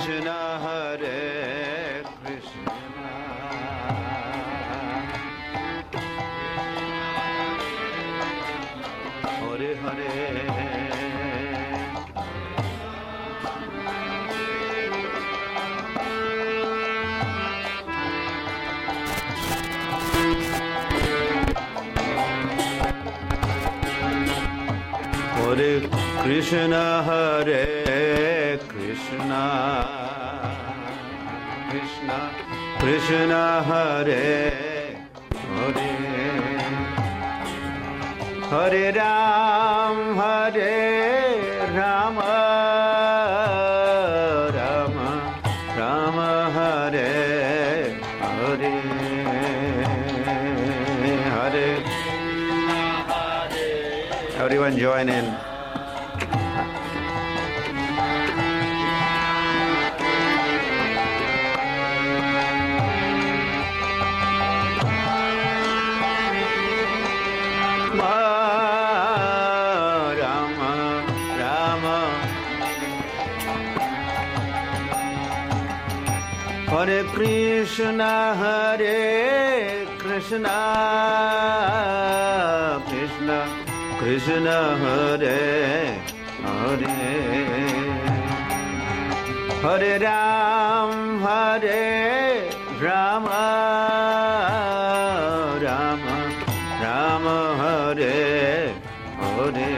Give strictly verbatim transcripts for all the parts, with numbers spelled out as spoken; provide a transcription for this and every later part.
Krishna, Hare Krishna, Hare Hare, Hare Krishna, Hare Krishna, Krishna Krishna, Hare Hare, Hare Ram, Hare Rama, Rama Rama, Hare Hare, Hare. Everyone join in. Hare Krishna, Hare Krishna, Krishna Krishna, Hare Hare, Hare Ram, Hare Rama, Rama Rama, Hare Hare,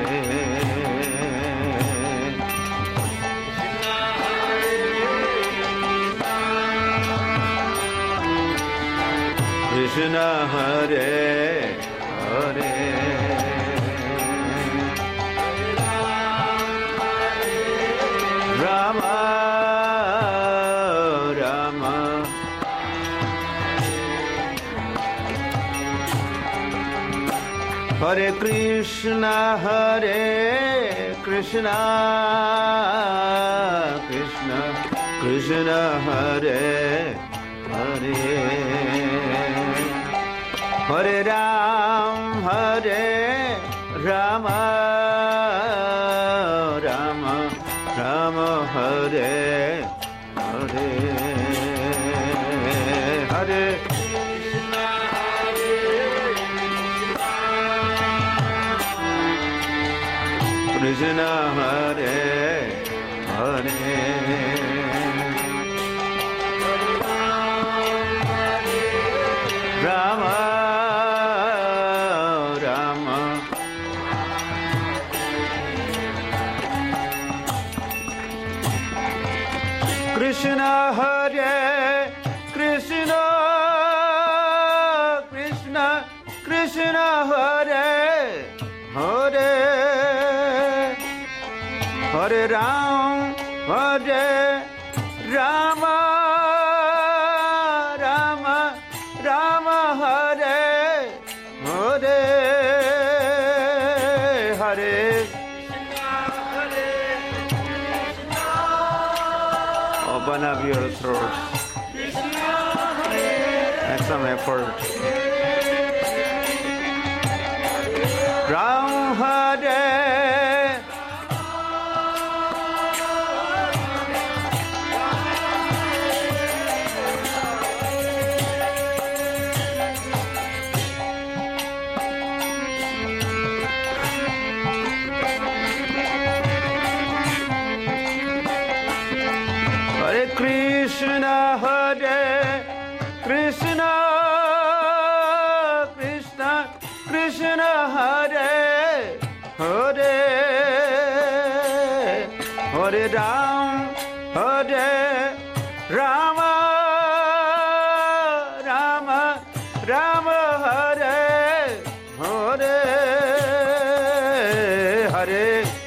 Krishna, Hare Hare, Rama Rama, Hare Krishna, Hare Krishna, Krishna Krishna, Hare Hare, Hare Ram, Hare Rama, Rama Rama, Hare Hare, Hare Krishna, Krishna Hare Hare, Rama Rama, Krishna Hare Krishna, Krishna Krishna, Hare Hare, Hare Ram, Hare Rama, Rama Rama, Hare Hare, Hare open up your throats. Make some effort. Ram, Hare Krishna, Hare Krishna, Krishna Krishna, Hare Hare, Hare Ram, Hare Rama, Rama Rama, Hare Hare, Hare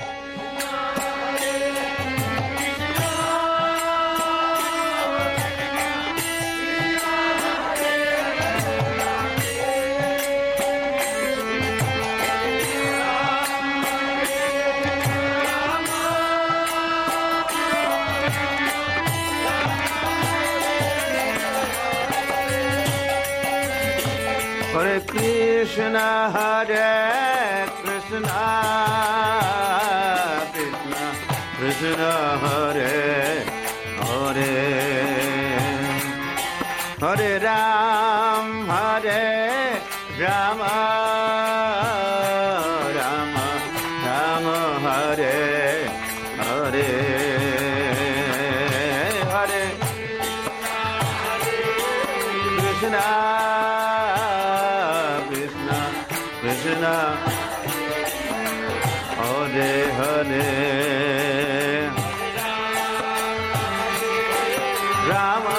Hare Krishna, Hare Krishna, Krishna Krishna, Hare Hare. Hare Hare Ram, Hare Rama, Rama Rama, Hare Hare, Hare Krishna, Krishna Krishna, Hare Hare, Rama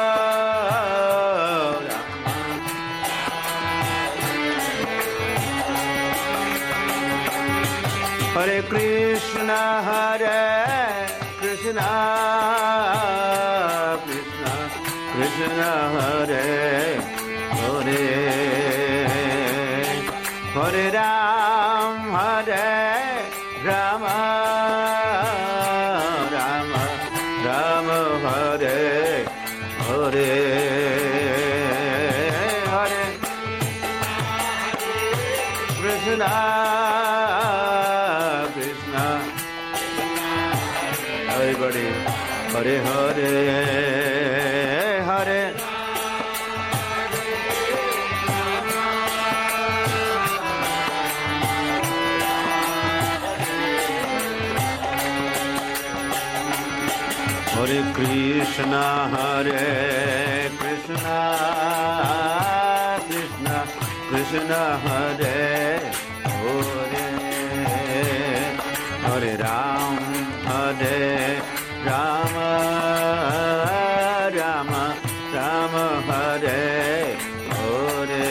Hare Krishna, Hare Krishna, Krishna Krishna, Hare Hare, Hare Ram, Hare Rama, Rama Rama, Hare Hare, Hare Krishna, everybody, Hare Hare, Hare Hare Krishna, Hare Krishna, Krishna Krishna, Hare Hare, Hare Ram, Hare Rama, Rama Rama, Hare Hare,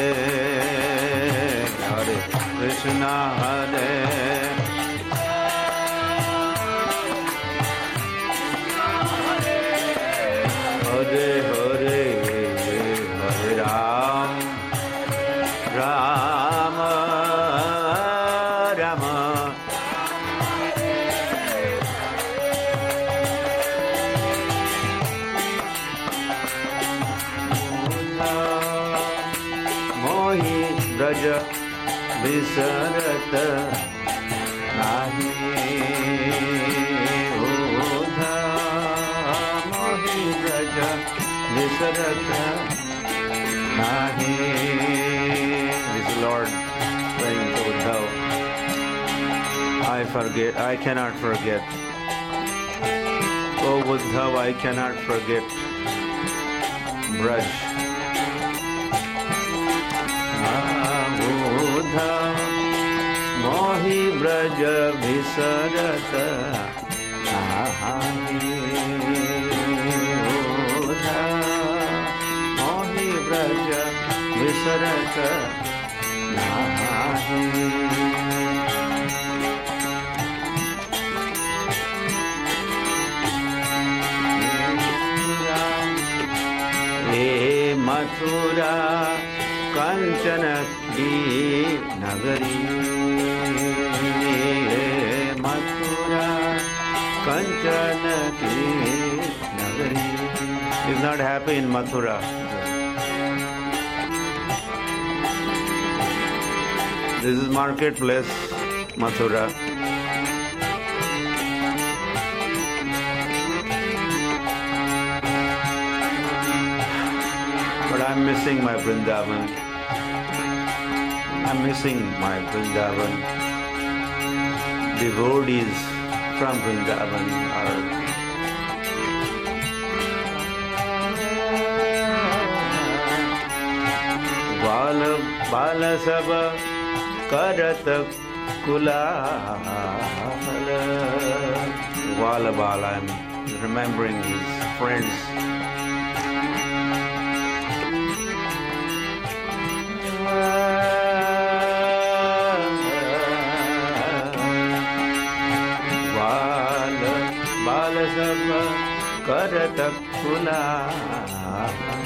Hare Krishna, Hare Hare Hare, Hare Ram, Rama Rama, Mohi Braja Visarat Nahi, Odha Mohi Braja Visarat Nahi. This is Lord saying to Uddhav, I forget, I cannot forget. Oh Uddhav, I cannot forget Braj. Mohi Braja Visarat Nahi, Mohi Braja Visarat Nahi. He Mathura Kanchana ki Nagari, Mathura Kanchana ki Nagari. He is not happy in Mathura. This is marketplace, Mathura. But I'm missing my Vrindavan. I'm missing my Vrindavan. Devotees from Vrindavan are Bala Bala Saba Karat Kulala. Bala Bala, I'm remembering his friends. Karat Kulala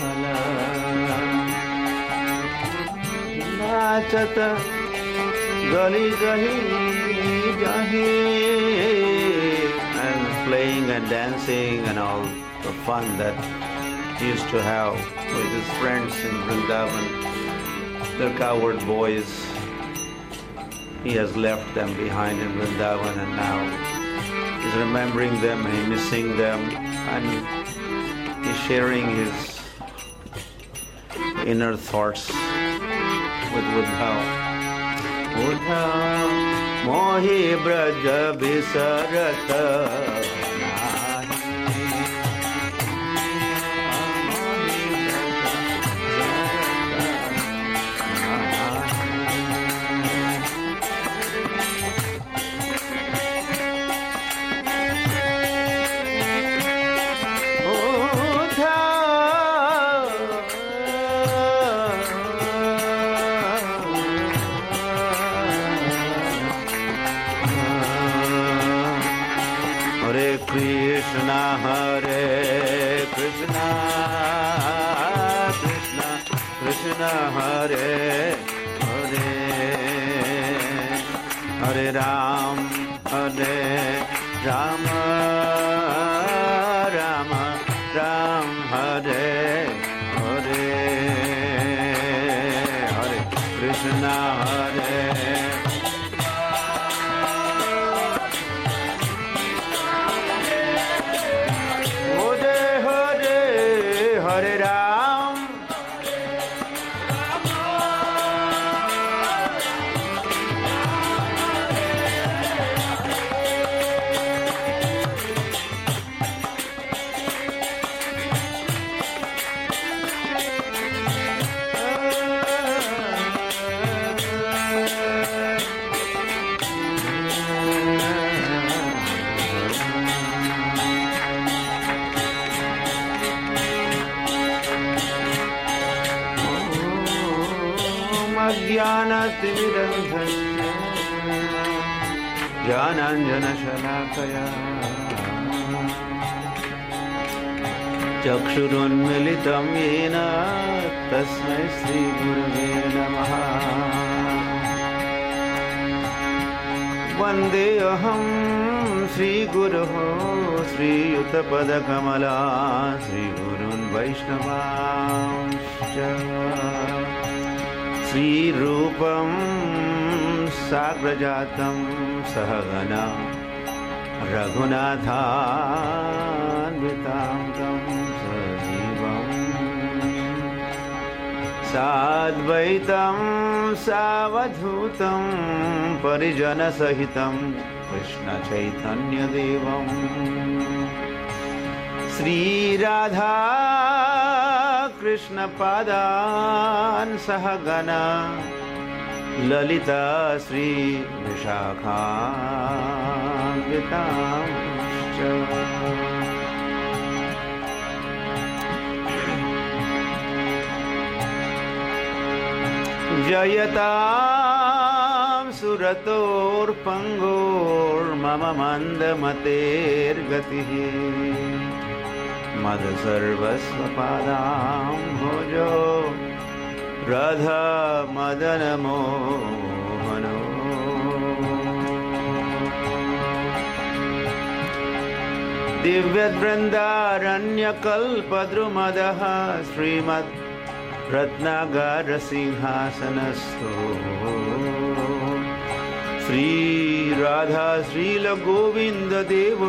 Nachat Gali Gahi Jahi, and playing and dancing and all the fun that he used to have with his friends in Vrindavan. The coward boys, he has left them behind in Vrindavan, and now he's remembering them and missing them, and He's sharing his inner thoughts with Uddhav. Uddhav mohi braj bisarata Krishna Hare Krishna Krishna Krishna Hare Hare Hare Ram Hare Rama Rama Ram Hare Hare Hare Krishna Hare Hare Ram ज्ञानतिमिरन्धस्य ज्ञानाञ्जनशलाकया चक्षुरुन्मिलितं येन तस्मै श्रीगुरवे नमः। वन्देऽहं श्रीगुरोः श्रीयुतपदकमला श्रीगुरून् वैष्णवांश्च श्रीरूपं साग्रजातं सहगना रघुनाथान्वितां तं सजीवं साद्वैतं सावधूतं परिजनसहितं कृष्णचैतन्यदेवं श्रीराधा कृष्णपादान् सहगना ललिता श्री विशाखान्वितांश्च जयतां सुरतोर्पङ्गोर्मम मन्दमतेर्गतिः मद सर्वस्वपादां भोजो राधा मदन मोहनो दिव्यवृन्दारण्यकल्पद्रुमदः श्रीमद् रत्नागार सिंहासनस्थो श्री राधा श्रील गोविंद देवो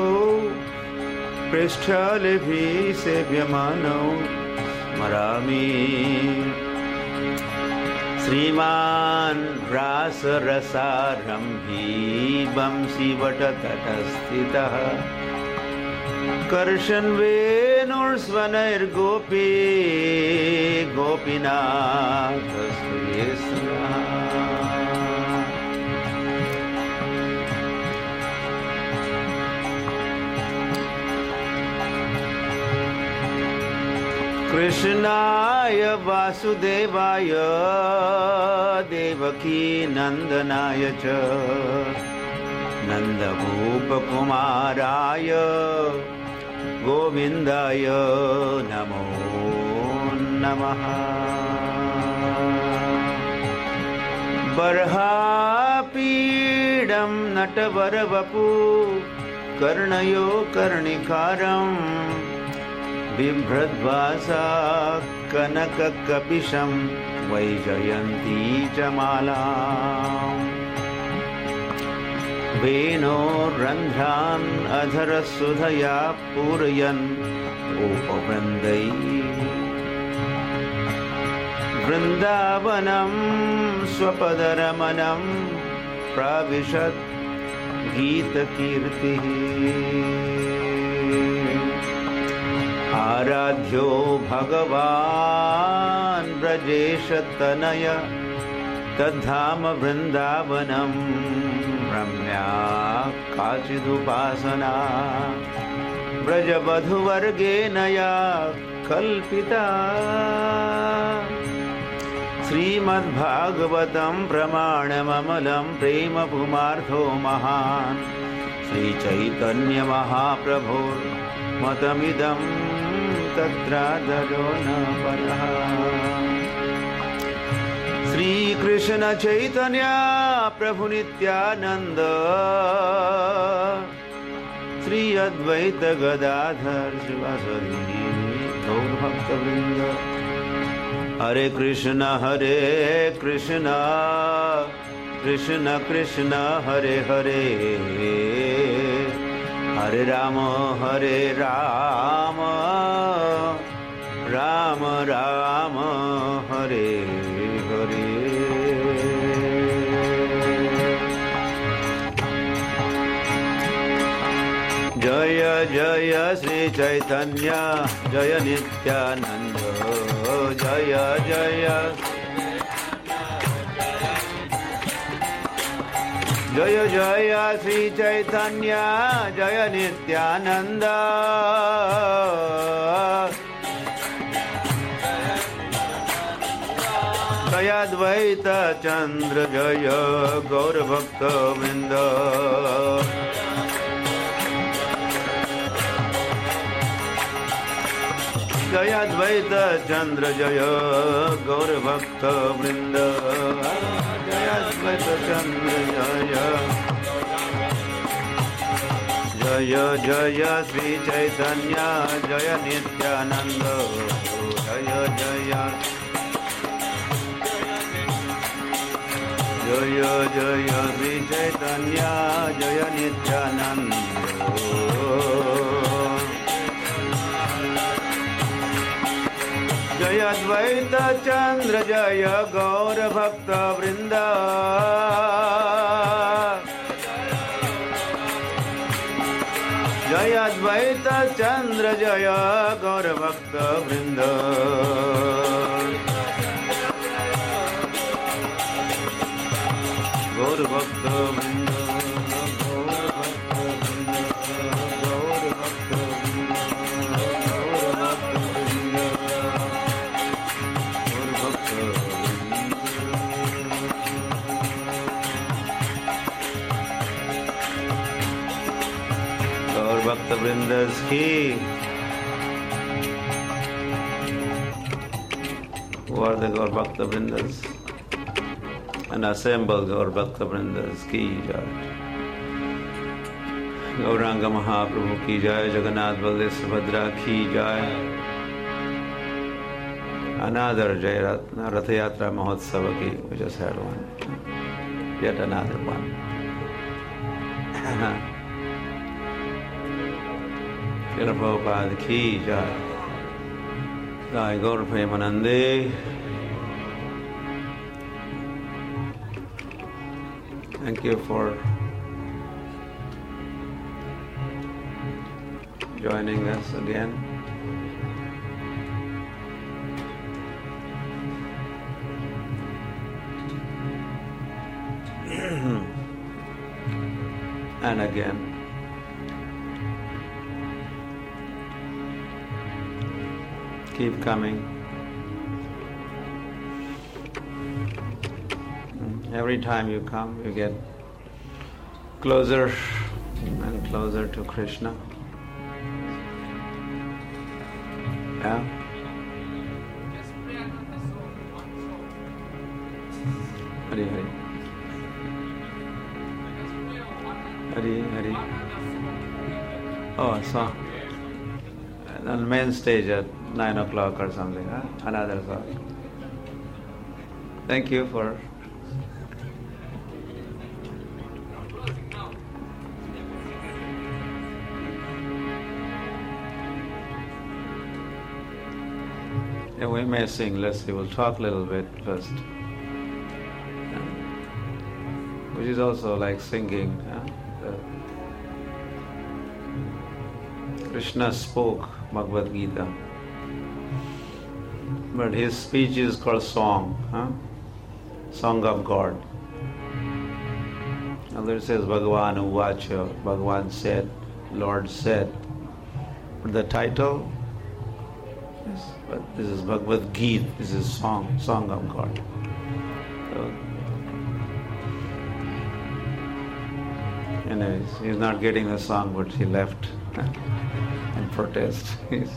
पृष्ठलिभिः सेव्यमानो स्मरामि श्रीमान् रासरसारम्भी वंशीवटतटस्थितः कर्षन्वेणुर्स्वनैर्गोपी गोपीनाथस्त्रियस्त्रः कृष्णाय वासुदेवाय देवकी नंदनाय च नन्दगोपकुमाराय गोविन्दाय नमो नमः। बर्हापीडं नटवरवपु कर्णयो कर्णिकारं बिभ्रद्वासा कनककपिशं वैजयन्ती च मालाम् Veno Randhan Adhara Sudhaya Purayan Upavrandai Vrindavanam Swapadaramanam Pravishat Gita Kirti Aradhyo Bhagavan Brajeshatanaya Tadhama Vrindavanam Ramya Kachidupasana Brajabadhuvargenaya Kalpita Srimad Bhagavatam Pramanamamalam Prema Pumartho Mahan Sri Chaitanya Mahaprabhur Matamidam Tatra Darona Panaha Sri Krishna Chaitanya Prabhu Nityananda Sri Advaita Gadadhar Sivasadi Gaur Bhakta Vrinda Hare Krishna Hare Krishna Krishna Krishna Hare Hare Hare Rama Hare Rama Rama Rama Hare Hare Jaya Jaya Sri Chaitanya Jaya Nityananda Jaya Jaya Jaya Jaya Sri Chaitanya Jaya Nityananda Jaya Advaita Chandra Jaya Gaur Bhakta Vrinda Jaya Advaita Chandra Jaya Gaur Bhakta Vrinda Jaya Advaita Chandra Jaya Jaya Jaya Sri Chaitanya Jaya Nityananda Jaya Jaya Jaya Jaya Sri Chaitanya Jaya Nityananda Jaya Advaita Chandra Jaya Gaur Bhakta Vrinda Jaya Advaita Chandra Jaya Gaur Bhakta Vrinda Gaur Bhakta Vrinda Bhakta Vrindas ki. Who are the Gaur Bhakta Vrindas? And assembled Gaur Bhakta Vrindas ki jai. Gauranga Mahaprabhu ki jai. Jagannath Baldev Subhadra ki jai. Another Jairatna Rathayatra Mahotsava ki. We just had one. Yet another one. Srila Prabhupada ki jai. Jai Gaur Premanande. Thank you for joining us again. And again. Keep coming. Every time you come, you get closer and closer to Krishna. Yeah? Hari Hari. Hari Hari. Oh, I saw. On the main stage at nine o'clock or something, huh? Another song. Thank you for Yeah, we may sing. Let's see. We'll talk a little bit first. Yeah. Which is also like singing. Yeah? The Krishna spoke Bhagavad Gita, but his speech is called song. Huh? Song of God. Other says Bhagavan Uvacha, Bhagavan said, Lord said. But the title is, but this is Bhagavad Gita, this is song, song of God. So, anyways, he's not getting the song, but he left in protest. He's,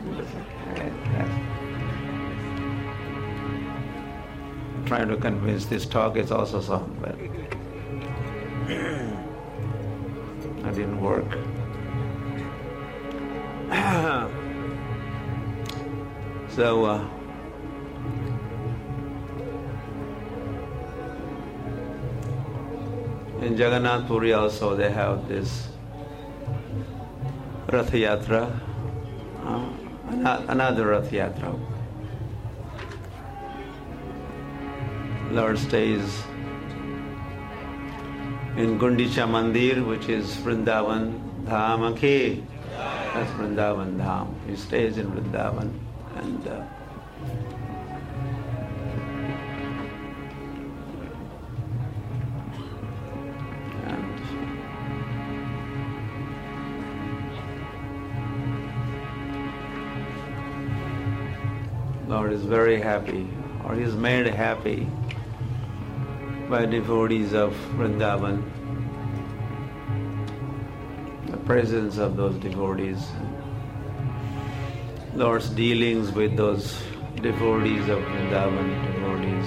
trying to convince this talk is also song, but that didn't work. So, uh, in Jagannath Puri also they have this Rath Yatra, uh, another Rath Yatra. Lord stays in Gundicha Mandir, which is Vrindavan Dham Akhe. That's Vrindavan Dham. He stays in Vrindavan. And uh, and Lord is very happy, or He is made happy by devotees of Vrindavan, the presence of those devotees, Lord's dealings with those devotees of Vrindavan, devotees.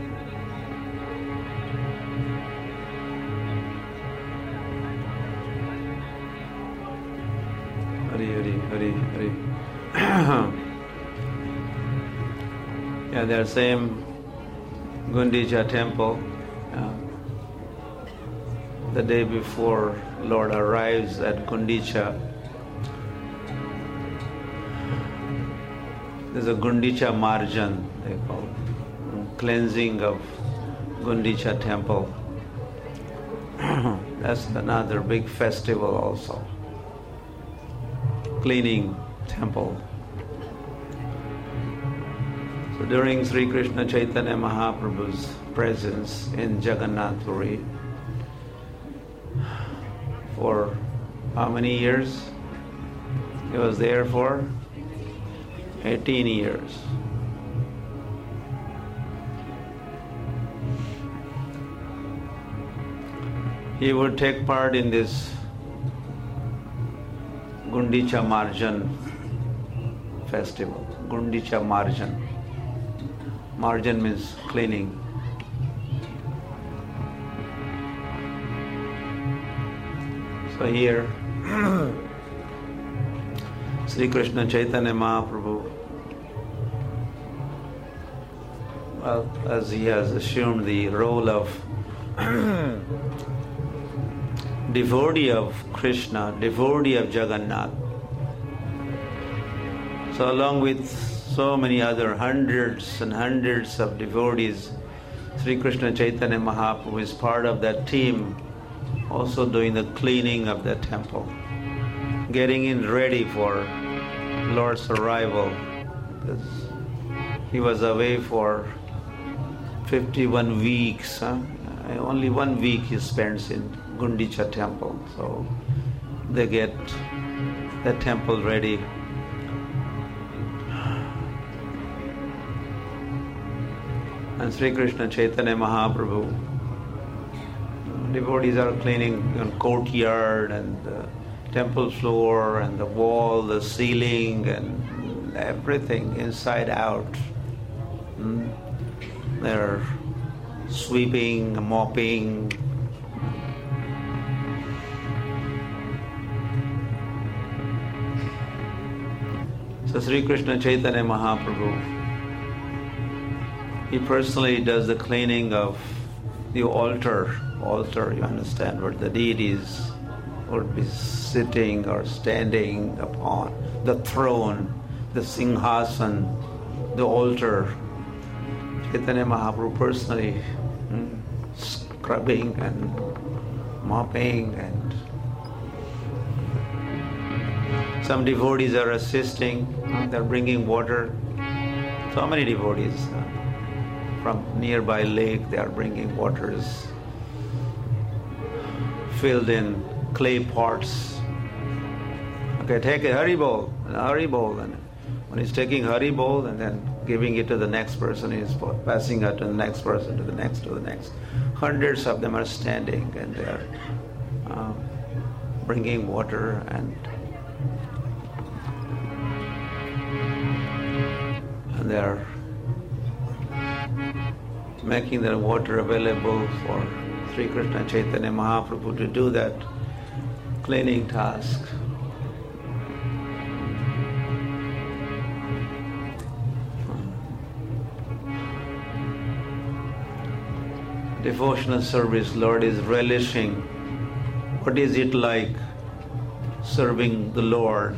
Hari, Hari, Hari, Hari. Yeah, their same Gundicha temple. Uh, the day before Lord arrives at Gundicha, there's a Gundicha Marjan, they call it, cleansing of Gundicha temple. That's another big festival also, cleaning temple. So during Sri Krishna Chaitanya Mahaprabhu's presence in Jagannath Puri, for how many years? He was there for eighteen years. He would take part in this Gundicha Marjan festival. Gundicha Marjan. Marjan means cleaning. So here, Sri Krishna Chaitanya Mahaprabhu, well, as he has assumed the role of devotee of Krishna, devotee of Jagannath. So along with so many other hundreds and hundreds of devotees, Sri Krishna Chaitanya Mahaprabhu is part of that team, also doing the cleaning of the temple, getting in ready for Lord's arrival. Because he was away for fifty-one weeks. Huh? Only one week he spends in Gundicha temple. So they get the temple ready. And Sri Krishna Chaitanya Mahaprabhu, devotees are cleaning the courtyard and the temple floor and the wall, the ceiling, and everything inside out. Hmm? They're sweeping, mopping. So Sri Krishna Chaitanya Mahaprabhu, he personally does the cleaning of the altar. Altar, you understand, where the deities would be sitting or standing upon, the throne, the singhasan, the altar. Chaitanya Mahaprabhu personally hmm, scrubbing and mopping, and some devotees are assisting. They're bringing water. So many devotees uh, from nearby lake, they are bringing waters filled in clay pots. Okay, take a Haribol, a Haribol, and when he's taking Haribol and then giving it to the next person, he's passing it to the next person, to the next, to the next. Hundreds of them are standing and they are uh, bringing water and and they are making their water available for Sri Krishna Chaitanya Mahaprabhu to do that cleaning task. Devotional service, Lord is relishing. What is it like serving the Lord?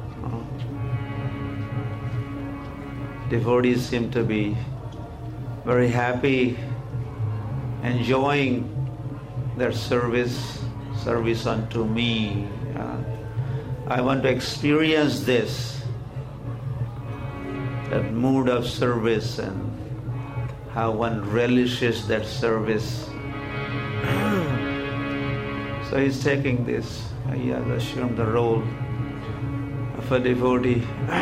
Devotees seem to be very happy, enjoying their service, service unto me. Uh, I want to experience this, that mood of service and how one relishes that service. So he's taking this. He has assumed the role of a devotee.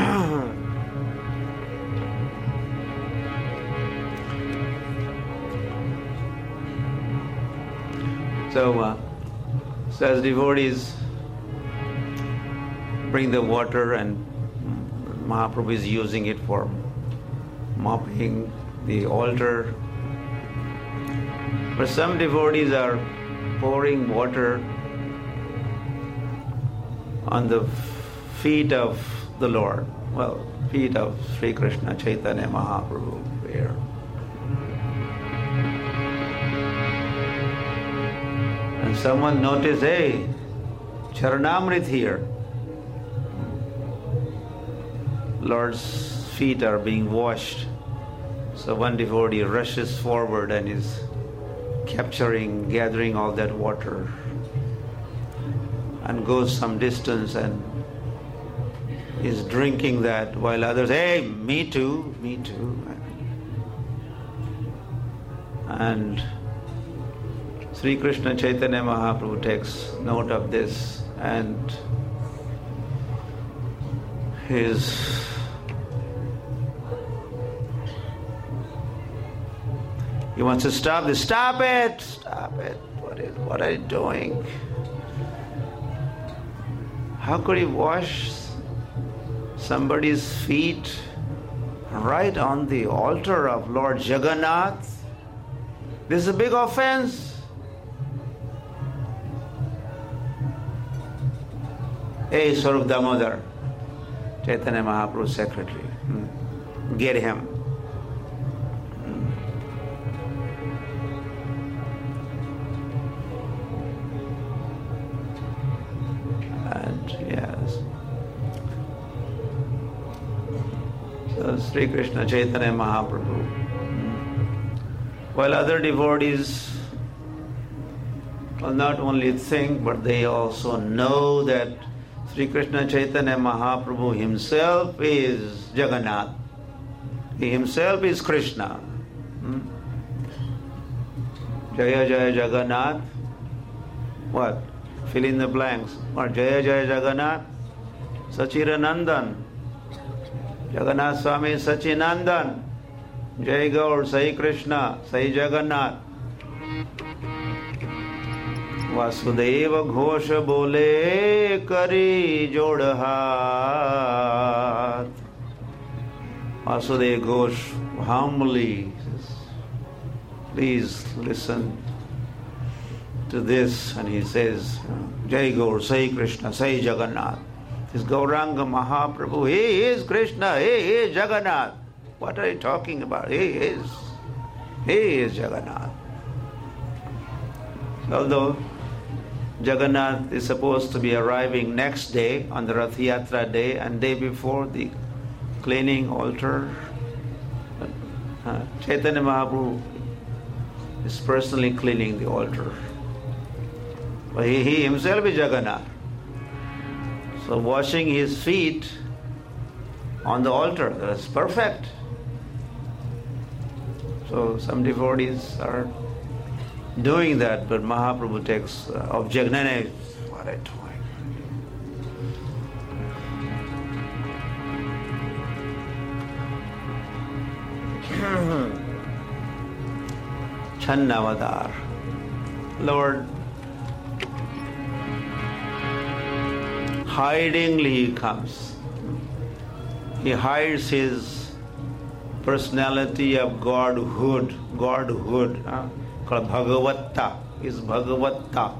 So, uh, so as devotees bring the water, and Mahaprabhu is using it for mopping the altar. But some devotees are pouring water on the feet of the Lord. Well, feet of Sri Krishna Chaitanya Mahaprabhu here. And someone noticed, hey, Charanamrit here. Lord's feet are being washed. So one devotee rushes forward and is capturing, gathering all that water and goes some distance and is drinking that, while others, hey, me too, me too. And Sri Krishna Chaitanya Mahaprabhu takes note of this, and his he wants to stop this. Stop it! Stop it! What is? What are you doing? How could he wash somebody's feet right on the altar of Lord Jagannath? This is a big offense. Hey, Swarup Damodar, Chaitanya Mahaprabhu's secretary, hmm. get him. Hmm. And yes, so Sri Krishna Chaitanya Mahaprabhu, hmm. while other devotees will not only think, but they also know that Sri Krishna Chaitanya Mahaprabhu himself is Jagannath. He himself is Krishna. Hmm? Jaya Jaya Jagannath. What? Fill in the blanks. Or Jaya Jaya Jagannath. Sachiranandan. Jagannath Swami Sachinandan. Jai Gaur, Sai Krishna, Sai Jagannath. Vasudev Ghosh बोले करी जोड़ हाथ. Vasudeva Ghosh humbly says, please listen to this, and he says, Jai Gaur, Sai Krishna, Sai Jagannath. This Gauranga Mahaprabhu, he is Krishna, he is Jagannath. What are you talking about? He is, he is Jagannath. Although Jagannath is supposed to be arriving next day on the Rath Yatra day, and day before the cleaning altar, Uh, Chaitanya Mahaprabhu is personally cleaning the altar. But he, he himself is Jagannath. So washing his feet on the altar, that's perfect. So some devotees are doing that, but Mahaprabhu takes uh, object. No, no, what I told. Channavadar. Lord, hidingly he comes. He hides his personality of Godhood, Godhood, huh? Called Bhagavatta, is Bhagavatta.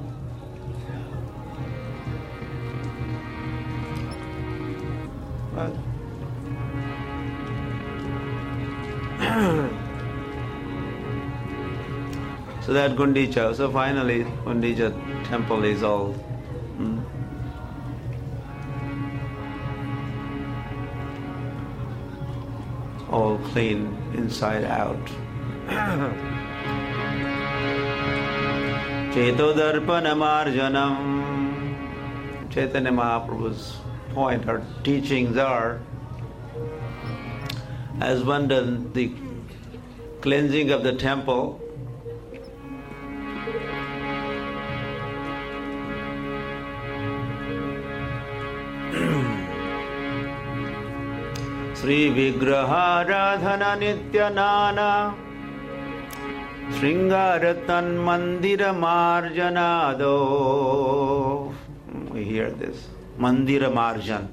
But so that Gundicha, so finally Gundicha temple is all hmm, all clean inside out. Chetodarpanamarjanam. Chaitanya Mahaprabhu's point or teachings are, as one does the cleansing of the temple, Sri Vigraha Radhana Nitya Nana Sringaratan Mandira Marjanado. We hear this. Mandira Marjan.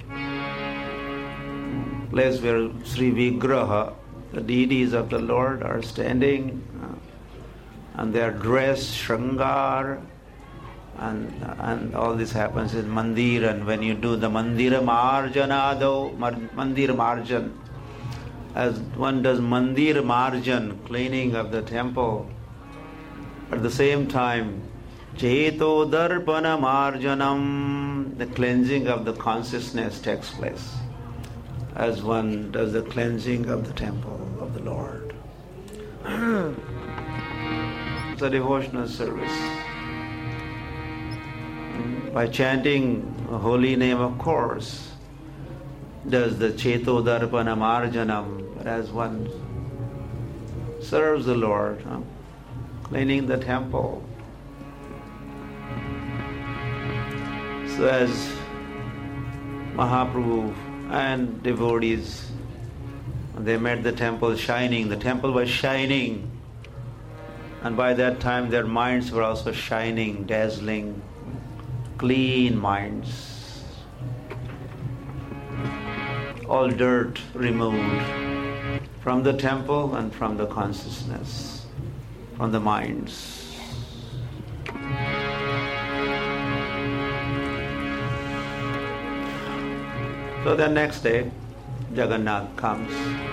Place where Sri Vigraha, the deities of the Lord, are standing uh, and they are dressed, Shringar, and and all this happens in Mandir. And when you do the Mandira Marjanado, Mandir Marjan, as one does Mandir Marjan, cleaning of the temple, at the same time, Cheto Darpana Marjanam, the cleansing of the consciousness takes place, as one does the cleansing of the temple of the Lord. It's a devotional service. By chanting a holy name, of course, does the Cheto Darpana Marjanam, but as one serves the Lord, huh? Cleaning the temple. So as Mahaprabhu and devotees, they made the temple shining. The temple was shining, and by that time their minds were also shining, dazzling, clean minds. All dirt removed from the temple and from the consciousness, from the minds. So the next day, Jagannath comes.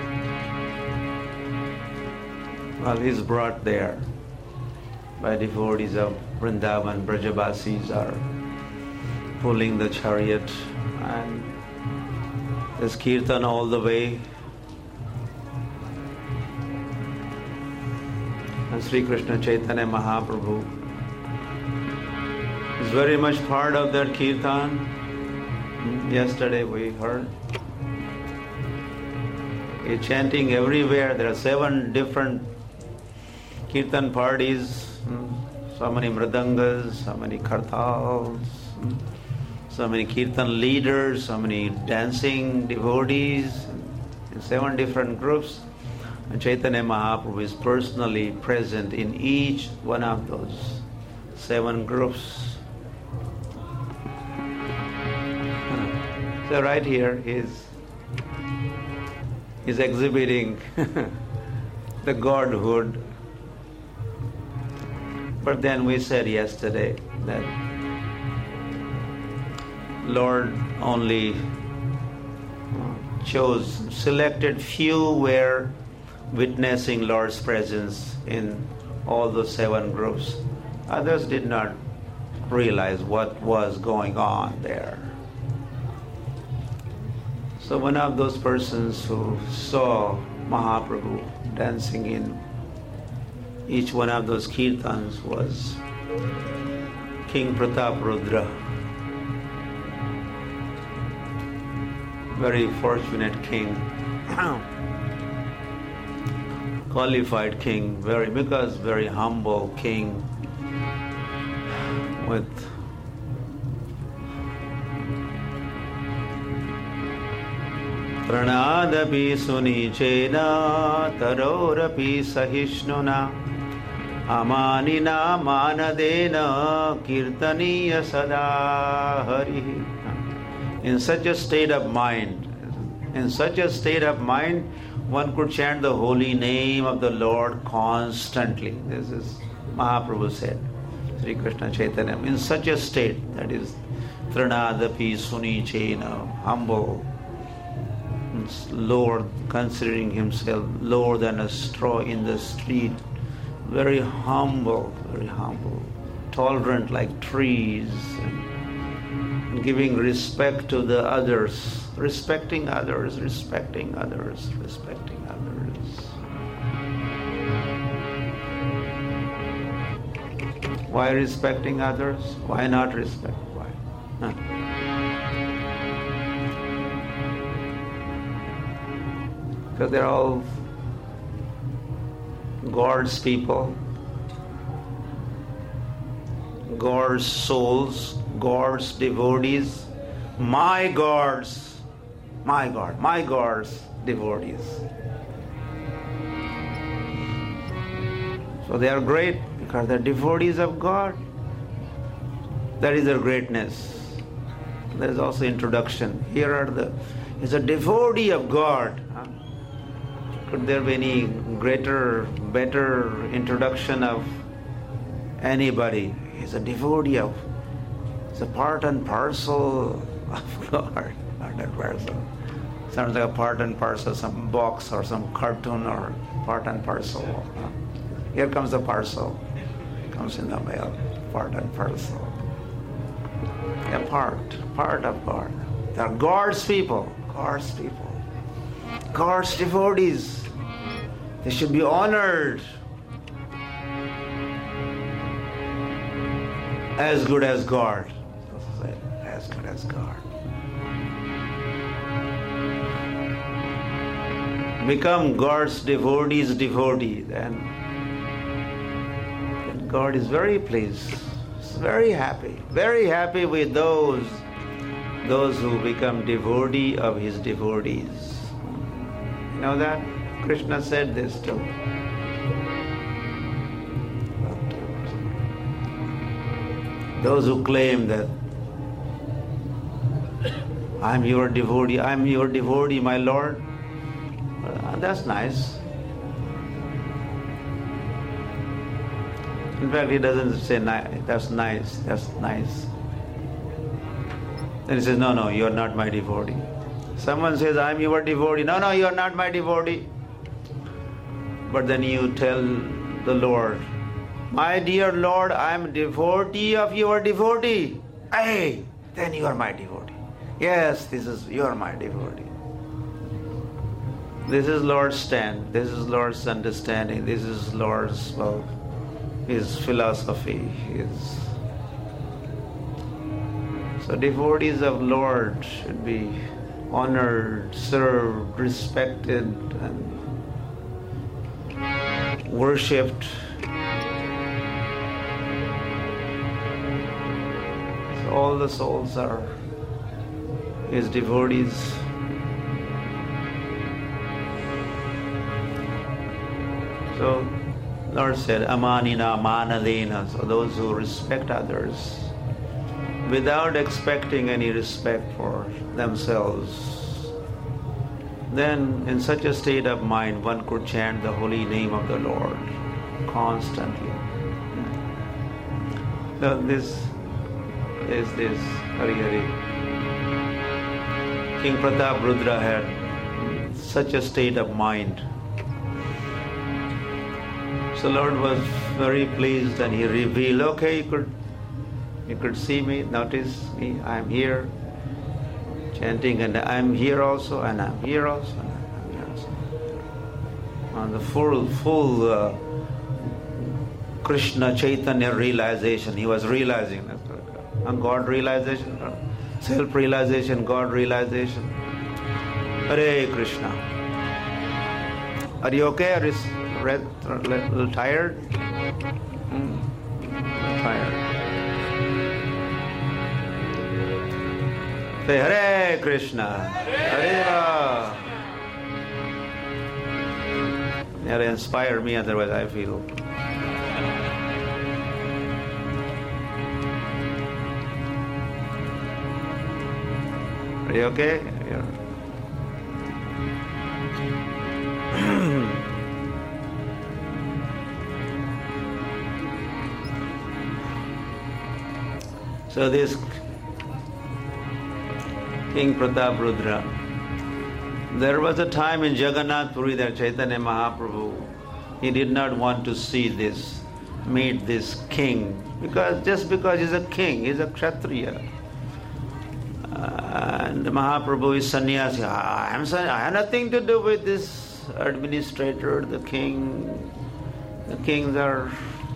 Well, he's brought there by devotees of Vrindavan. Brajavasis are pulling the chariot, and there's kirtan all the way. And Sri Krishna Chaitanya Mahaprabhu is very much part of that kirtan. Yesterday we heard. He's chanting everywhere. There are seven different kirtan parties, so many mridangas, so many kartals, so many kirtan leaders, so many dancing devotees, in seven different groups. And Chaitanya Mahaprabhu is personally present in each one of those seven groups. So right here he's, he's exhibiting the Godhood. But then we said yesterday that Lord only chose selected few were witnessing Lord's presence in all those seven groups. Others did not realize what was going on there. So one of those persons who saw Mahaprabhu dancing in each one of those kirtans was King Pratap Rudra. Very fortunate king. Qualified king, very because very humble king with Pranadapi sunichena tarorapi sahishnuna amanina manadena kirtaniya sada hari. In such a state of mind, in such a state of mind, one could chant the holy name of the Lord constantly. This is Mahaprabhu said, Sri Krishna Chaitanya. In such a state, that is Pranadapi sunichena, humble, lower, considering himself lower than a straw in the street, very humble, very humble, tolerant like trees, and giving respect to the others, respecting others, respecting others, respecting others. Why respecting others? Why not respect? Why? Huh. Because they're all God's people, God's souls, God's devotees, my God's, my God, my God's devotees. So they are great because they're devotees of God. That is their greatness. There is also introduction. Here are the, is a devotee of God. Huh? Could there be any greater, better introduction of anybody? He's a devotee of, he's a part and parcel of God. Part and parcel. Sounds like a part and parcel, some box or some cartoon or part and parcel. Huh? Here comes the parcel. Comes in the mail. Part and parcel. A part, part of God. They are God's people. God's people. God's devotees. They should be honored as good as God. As good as God. Become God's devotee's devotee, then, then God is very pleased, very happy, very happy with those, those who become devotee of His devotees. You know that? Krishna said this too. Those who claim that I'm your devotee, I'm your devotee, my Lord, well, that's nice. In fact, he doesn't say ni- that's nice, that's nice. Then he says, no, no, you're not my devotee. Someone says, I'm your devotee. No, no, you're not my devotee. But then you tell the Lord, my dear Lord, I'm devotee of your devotee. Hey, then you are my devotee. Yes, this is, you are my devotee. This is Lord's stand. This is Lord's understanding. This is Lord's, well, His philosophy. His. So devotees of Lord should be honored, served, respected, and worshipped. So all the souls are His devotees. So Lord said, amanina manadena, so those who respect others without expecting any respect for themselves, then in such a state of mind one could chant the holy name of the Lord constantly. So this is this Hari Hari. King Pratap Rudra had such a state of mind. So Lord was very pleased and He revealed, okay, you could, you could see me, notice me, I am here. chanting, and I'm here also, and I'm here also, and I'm here also. On the full, full uh, Krishna Chaitanya realization, he was realizing that. And God realization, self-realization, God realization. Hare Krishna. Are you okay? Are you a little tired? Hmm. Tired. Say Hare Krishna. Hare Rama. You have to inspire me, otherwise I feel. Are you okay? Yeah. So this King Pratap Rudra, there was a time in Jagannath Puri that Chaitanya Mahaprabhu, he did not want to see this, meet this king, because just because he's a king, he's a Kshatriya. And Mahaprabhu is sannyasi. I, am, I have nothing to do with this administrator, the king. The kings are,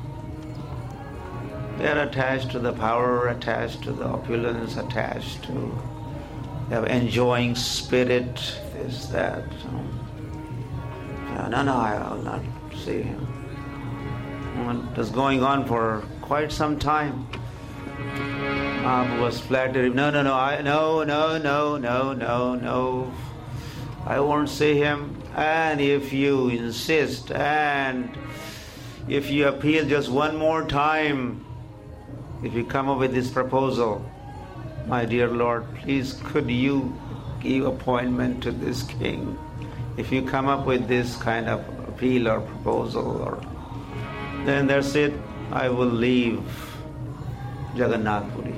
they are attached to the power, attached to the opulence, attached to, they have enjoying spirit, this, that. So, no, no, I will not see him. And it was going on for quite some time. Mahaprabhu was flattered. No, no, no, I, no, no, no, no, no, no. I won't see him. And if you insist, and if you appeal just one more time, if you come up with this proposal, my dear Lord, please could you give appointment to this king? If you come up with this kind of appeal or proposal, or then that's it. I will leave Jagannath Puri.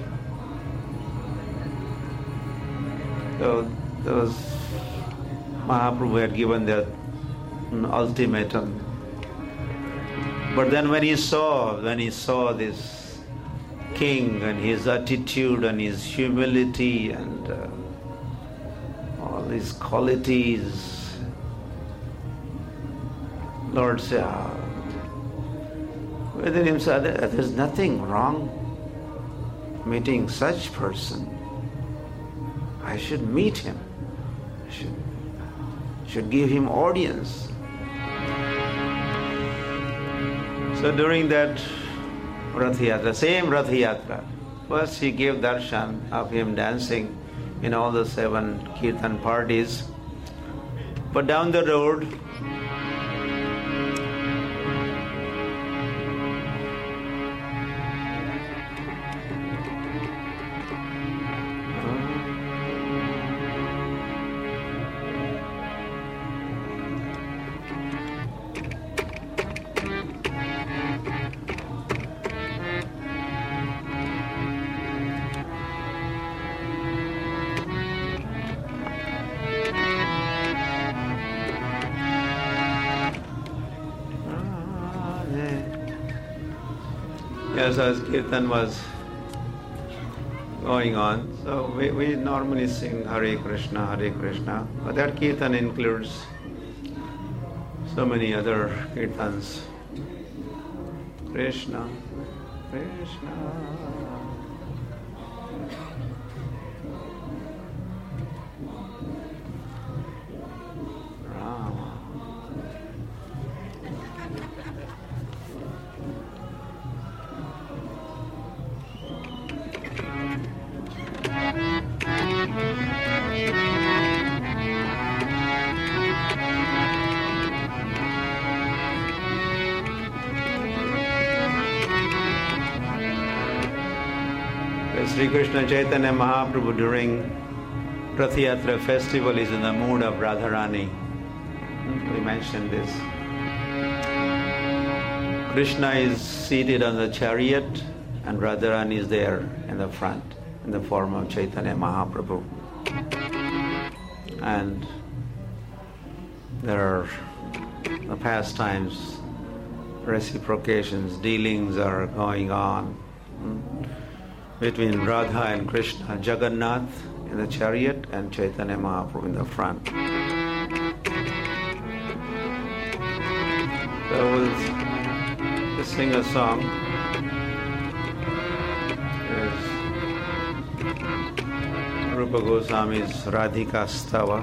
So those Mahaprabhu had given that ultimatum. But then when he saw, when he saw this king and his attitude and his humility and uh, all these qualities, Lord said, oh, within himself, there's nothing wrong meeting such person. I should meet him. I should, should give him audience. So during that Rath Yatra, same Rath Yatra, first he gave darshan of him dancing in all the seven kirtan parties. But down the road, yes, as Kirtan was going on, so we, we normally sing Hare Krishna, Hare Krishna, but that Kirtan includes so many other Kirtans. Krishna, Krishna. Sri Krishna Chaitanya Mahaprabhu during Rath Yatra festival is in the mood of Radharani. We mentioned this. Krishna is seated on the chariot and Radharani is there in the front in the form of Chaitanya Mahaprabhu. And there are the pastimes, reciprocations, dealings are going on between Radha and Krishna. Jagannath in the chariot and Chaitanya Mahaprabhu in the front. So we'll just sing a song. It's Rupa Goswami's Radhika Stava.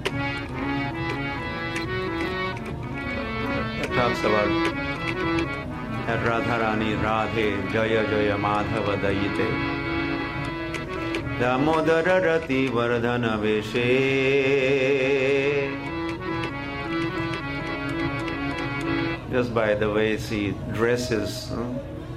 It talks about Radharani Radhe Jaya Jaya Madhava Dayite Damodara Rati Vardhana Veshe. Just by the way she dresses, huh?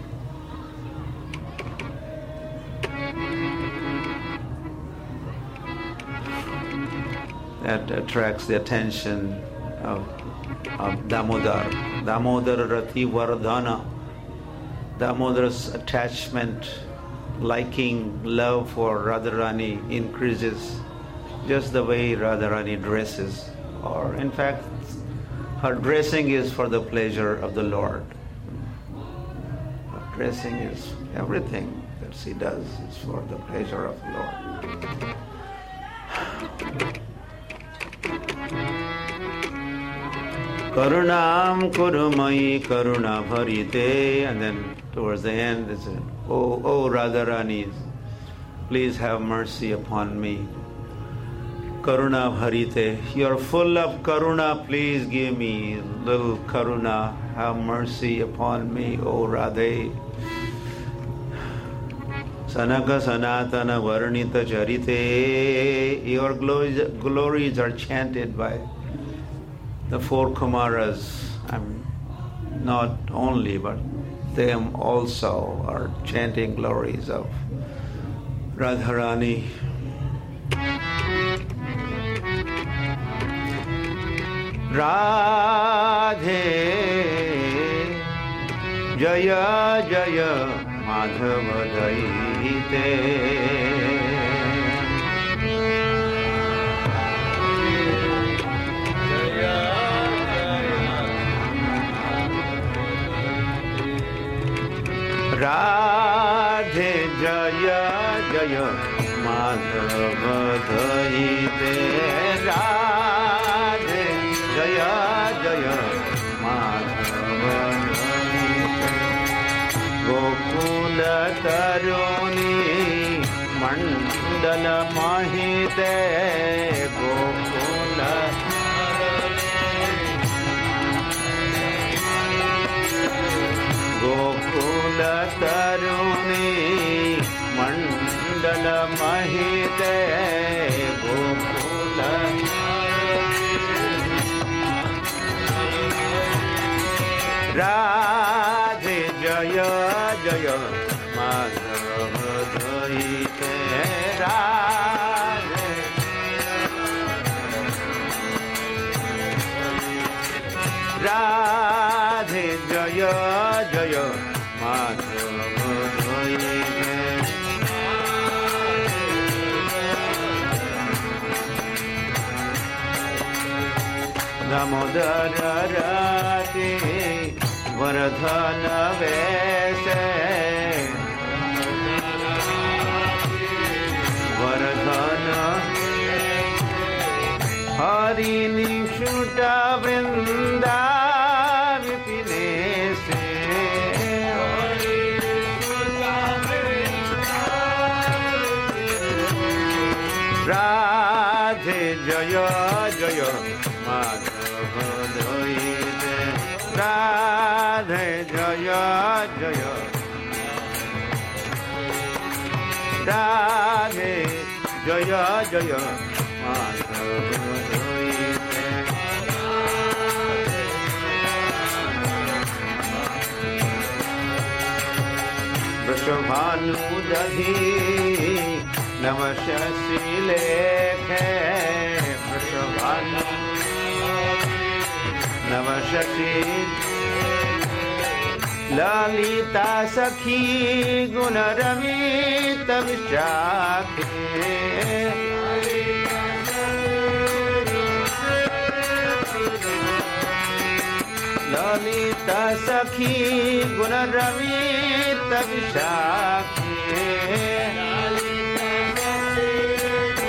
That attracts the attention of, of Damodar. Damodar Rati Vardhana. Damodar's attachment, liking, love for Radharani increases just the way Radharani dresses. Or in fact, her dressing is for the pleasure of the Lord. Her dressing is everything that she does is for the pleasure of the Lord. Karunam Kurumai Karuna Bharite, and then towards the end it says, Oh, oh Radharani, please have mercy upon me. Karuna Bharite, you're full of Karuna, please give me little Karuna, have mercy upon me, O Radhe. Sanaka Sanatana Varnita Charite, your glories, glories are chanted by the four Kumaras. I'm not only, but them also are chanting glories of Radharani. Radhe Jaya Jaya Madhava Daite Radhe Jaya Jaya Madhava Daite Radhe Jaya Jaya Madhava Daite Gokula Taruni Mandala Mahite Gokula Gokula Taruni Mandala Mahite Gokula Radhe Jaya Jaya Madhava Daite Radhe Radhe Jaya Jaya Madhava Daite Damodara Rati Vardhana Veshe Vardhana Hari Nishuta Vrinda Vipinese Radhe Jaya Jaya Madhava Daite Radhe Jaya Jaya Radhe Jaya Jaya Madhava Daite Vrishabhanu Dadhi Namasyasi Lekhe Vrishabhanu Namasyasi Lalita Sakhi Gunaramita Vishakhe Lalita Sakhi Gunaramita Vishakhe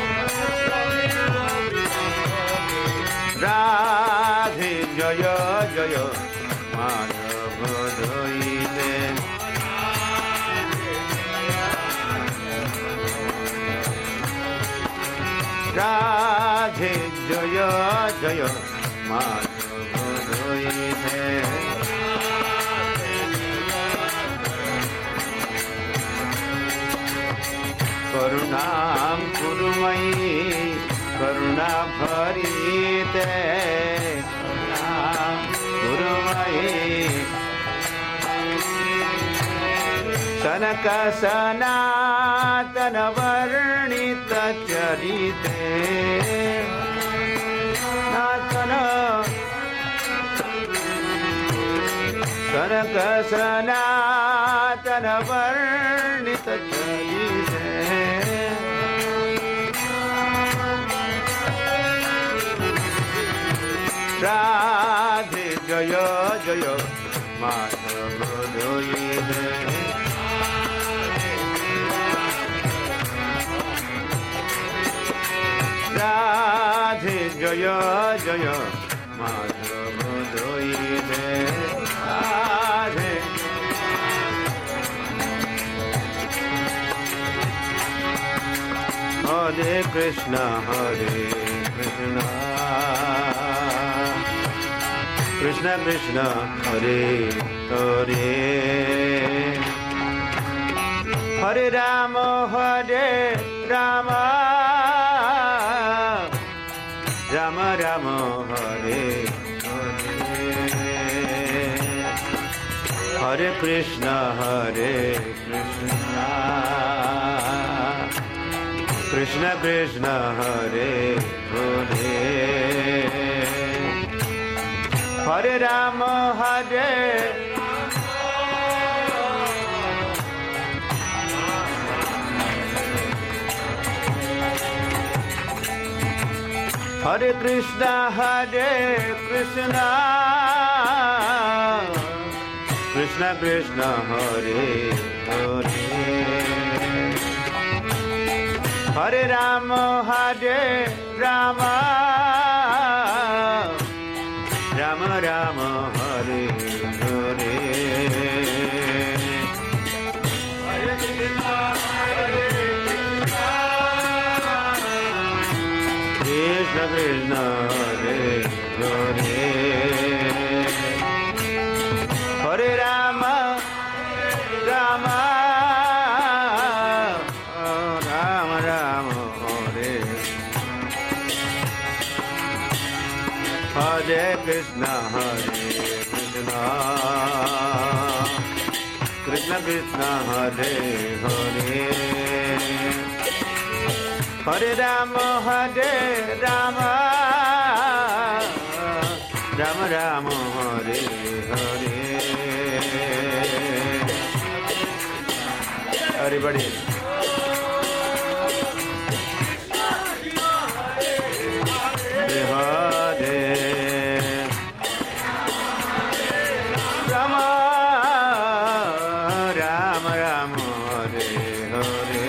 জয় মাধব ধইলে রাধে জয় জয় মাধব ধইলে करुणाम कुरुमयी करुणा भरीते करुणाम कुरुमयी सनक सनातन वर्णित चरिते नातन सनक सनातन वर्णित चरिते राधे जय जय माधव धोइले राधे जय जय माधव धोइले राधे हरे कृष्ण हरे कृष्ण कृष्ण कृष्ण हरे हरे हरे राम हरे राम राम राम हरे हरे हरे कृष्ण हरे कृष्ण कृष्ण कृष्ण हरे हरे हरे राम हरे हरे कृष्ण हरे कृष्ण कृष्ण कृष्ण हरे हरे हरे राम हरे राम राम राम हरे हरे हरे कृष्ण हरे कृष्ण कृष्ण हरे हरे हरे राम राम राम राम हरे हरे कृष्ण हरे कृष्ण कृष्ण कृष्ण हरे हरे हरे राम हरे Ram Ram Ram Hare Hare Everybody. Hare Hare Rama Rama Rama Hare Hare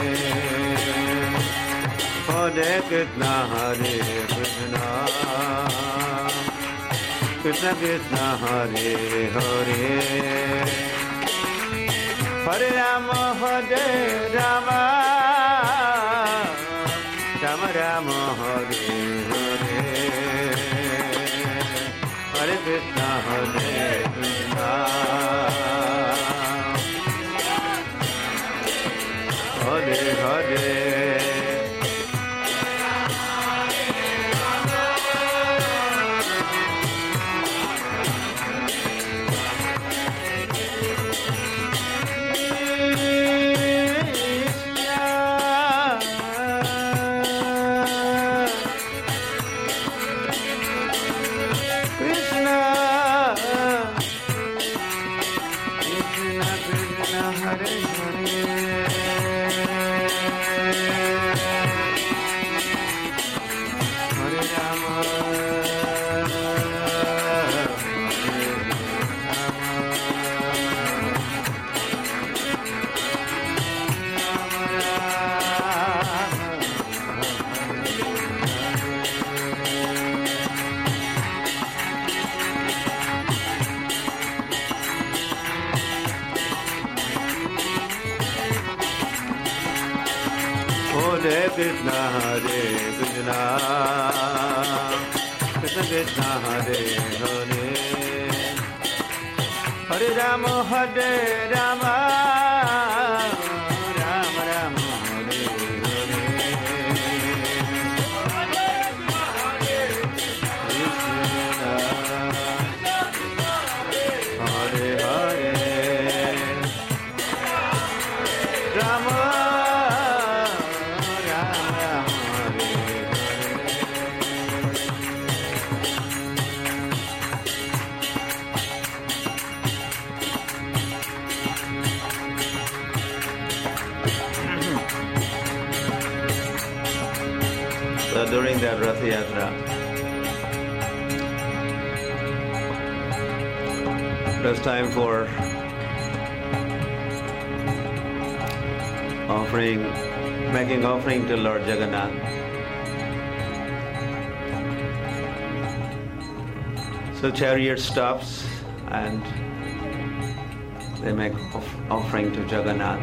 Hare Krishna Hare Krishna Krishna Krishna Hare Hare Hare Rama Hare Rama Rama Rama Hare Hare Hare Krishna Hare Krishna Hare Hare Hare Krishna, Hare Krishna, Krishna Krishna, Hare Hare, Hare Rama, Hare Rama, Rama Rama, Hare Hare, Krishna, Hare Hare, Rama. So during that Rath Yatra, it was time for offering, making offering to Lord Jagannath. So chariot stops and they make off- offering to Jagannath.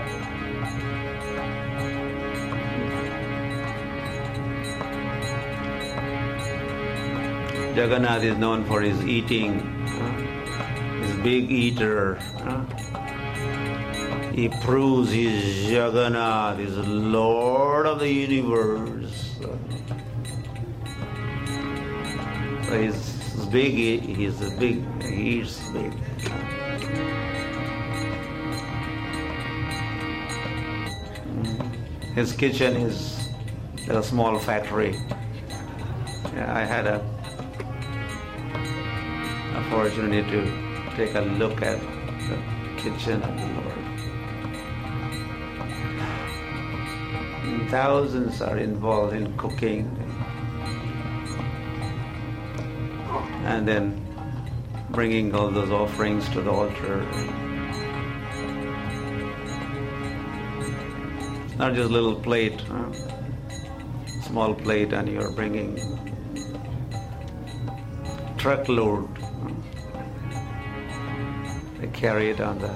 Jagannath is known for his eating. He's a big eater. He proves he's Jagannath, he's the Lord of the universe. So he's, he's big, he's a big, he eats big. His kitchen is a small factory. Yeah, I had a opportunity to take a look at the kitchen of the Lord. And thousands are involved in cooking and then bringing all those offerings to the altar. It's not just a little plate, huh? Small plate, and you're bringing truckload. They carry it on the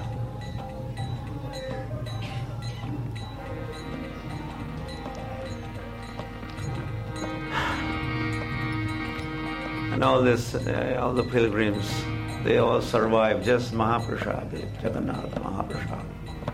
and all this, uh, all the pilgrims, they all survive just Mahaprasad, Jagannath Mahaprasad.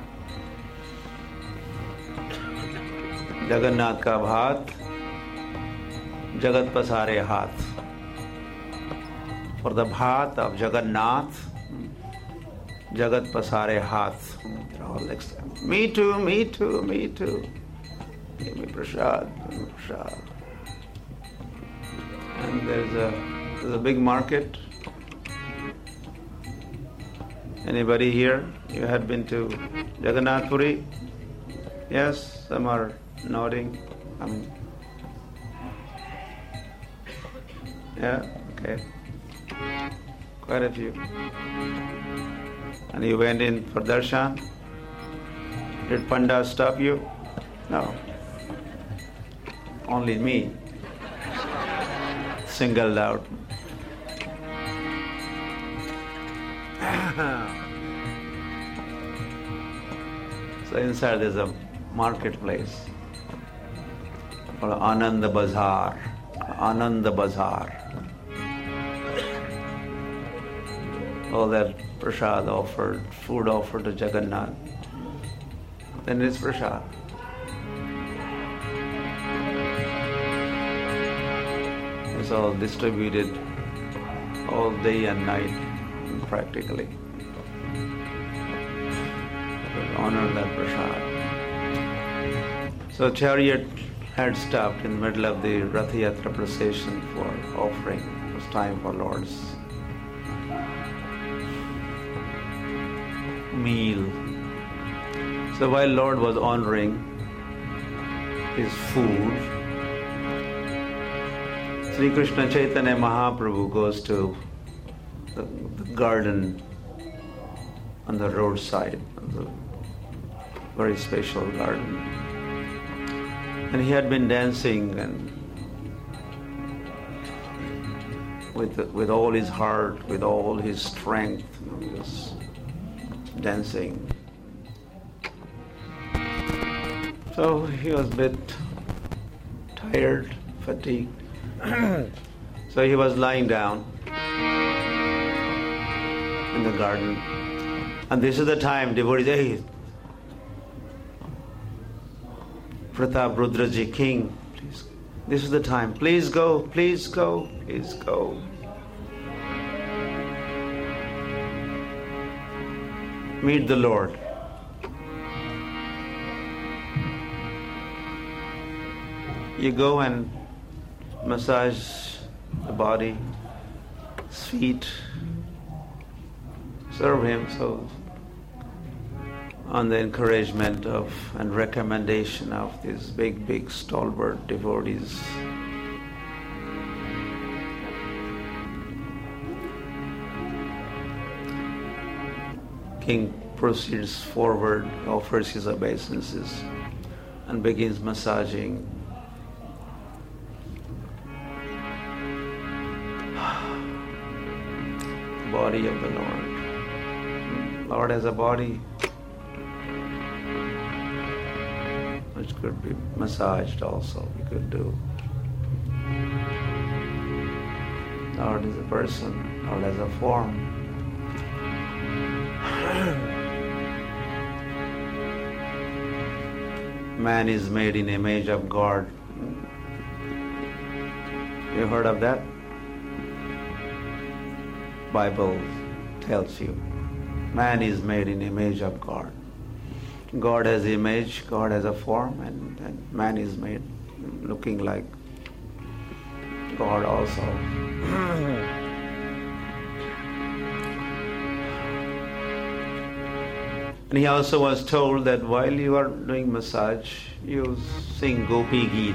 Jagannath ka bhat, Jagat pasare haath. For the bhat of Jagannath, Jagat pasare haath. They're all like, me too, me too, me too. Give me prasad, give me prasad. And there's a there's a big market. Anybody here? You had been to Jagannath Puri? Yes, some are nodding. I mean, yeah, okay. Quite a few. And you went in for darshan? Did Panda stop you? No. Only me. Singled out. So inside there's a marketplace called Ananda Bazaar. Ananda Bazaar. All that prasad offered, food offered to Jagannath. Then it's prasad. It's all distributed all day and night, practically. To honor that prasad. So chariot had stopped in the middle of the Rath Yatra procession for offering. It was time for Lord's meal. So while Lord was honoring his food, Sri Krishna Chaitanya Mahaprabhu goes to the, the garden on the roadside, the very special garden. And he had been dancing and with with all his heart, with all his strength, you know, he was dancing. So he was a bit tired, fatigued. So he was lying down in the garden. And this is the time devotees, hey, Pratap Rudraji, king, please. This is the time. Please go, please go, please go. Meet the Lord. You go and massage the body, his feet, serve him. So, on the encouragement of and recommendation of these big, big stalwart devotees, king proceeds forward, offers his obeisances, and begins massaging the body of the Lord. Lord has a body which could be massaged also, we could do. Lord is a person, Lord has a form. Man is made in image of God. You heard of that? Bible tells you. Man is made in image of God. God has image, God has a form, and, and man is made looking like God also. And he also was told that while you are doing massage, you sing Gopi Geet.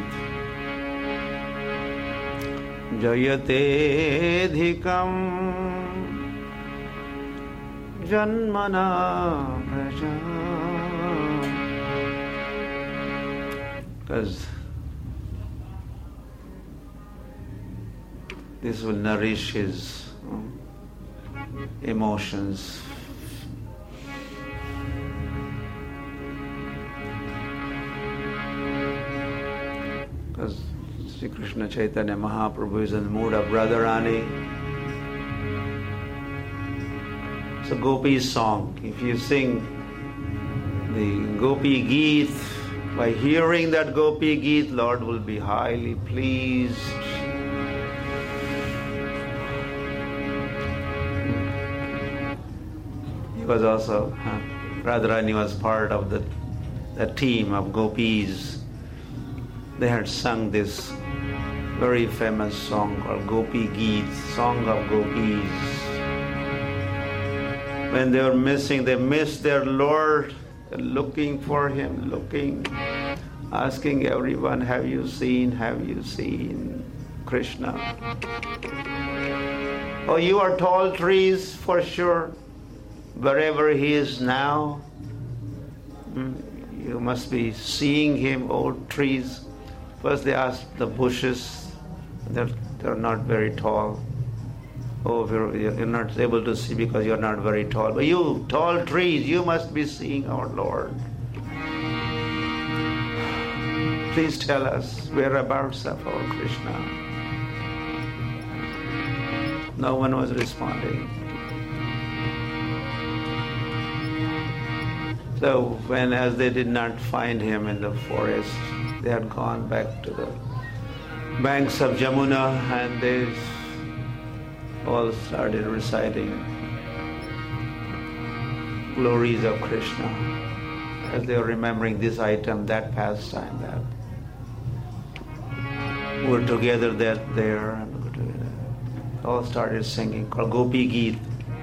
Jayate dhikam janmana praja. Because this will nourish his emotions. Because Sri Krishna Chaitanya Mahaprabhu is in the mood of Radharani. It's a Gopi song. If you sing the Gopi Geet, by hearing that Gopi Geet, Lord will be highly pleased. He was also, huh, Radharani was part of the, the team of Gopis. They had sung this very famous song called Gopi Geet, Song of Gopis. When they were missing, they missed their Lord, looking for him, looking, asking everyone, have you seen, have you seen Krishna? Oh, you are tall trees for sure. Wherever he is now, you must be seeing him, old trees. First they asked the bushes, they're, they're not very tall. Oh, you're, you're not able to see because you're not very tall. But you, tall trees, you must be seeing our Lord. Please tell us whereabouts of our Krishna. No one was responding. So when, as they did not find him in the forest, they had gone back to the banks of Jamuna and they all started reciting glories of Krishna as they were remembering this item, that pastime, that. We're together that there and we're together. All started singing called Gopi Geet.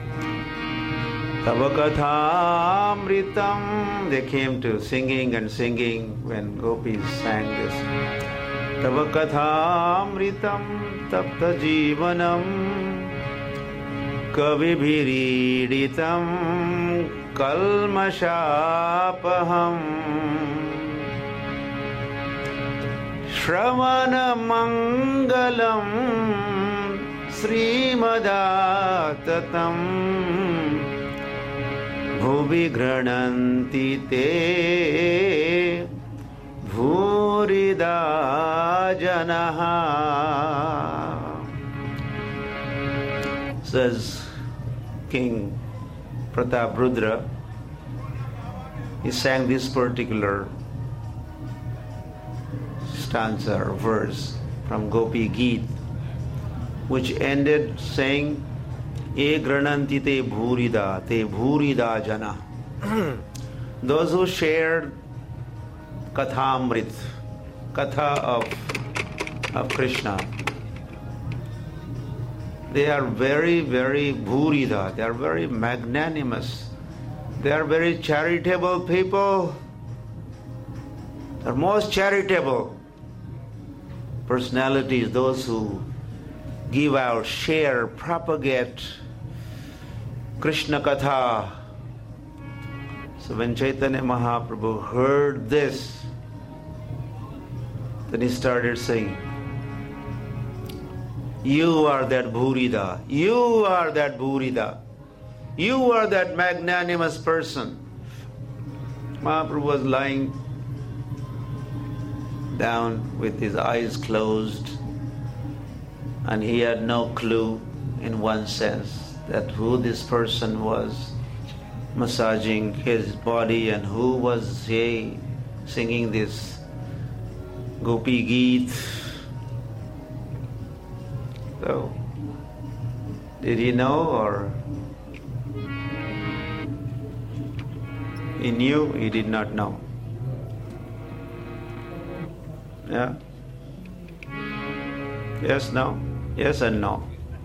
Tava Kathamritam. They came to singing and singing when gopis sang this. Tava Kathamritam Tapta Jivanam Kavibhiriditam Kalmashapaham Shravana Mangalam Srimadattatam Bhuvi Grananti Te bhurida janaha, says King Prataprudra. He sang this particular stanza or verse from Gopi Geet, which ended saying, E grananti te bhurida, te bhurida jana. Those who shared Kathamrit, Katha of, of Krishna, they are very, very bhurida, they are very magnanimous, they are very charitable people, they are most charitable personalities, those who give out, share, propagate Krishna Katha. So when Chaitanya Mahaprabhu heard this, then he started saying, you are that bhurida, you are that bhurida, you are that magnanimous person. Mahaprabhu was lying down with his eyes closed, and he had no clue, in one sense, that who this person was massaging his body and who was he singing this Gopi Geet. So, did he know, or he knew? He did not know. Yeah? Yes, no? Yes and no.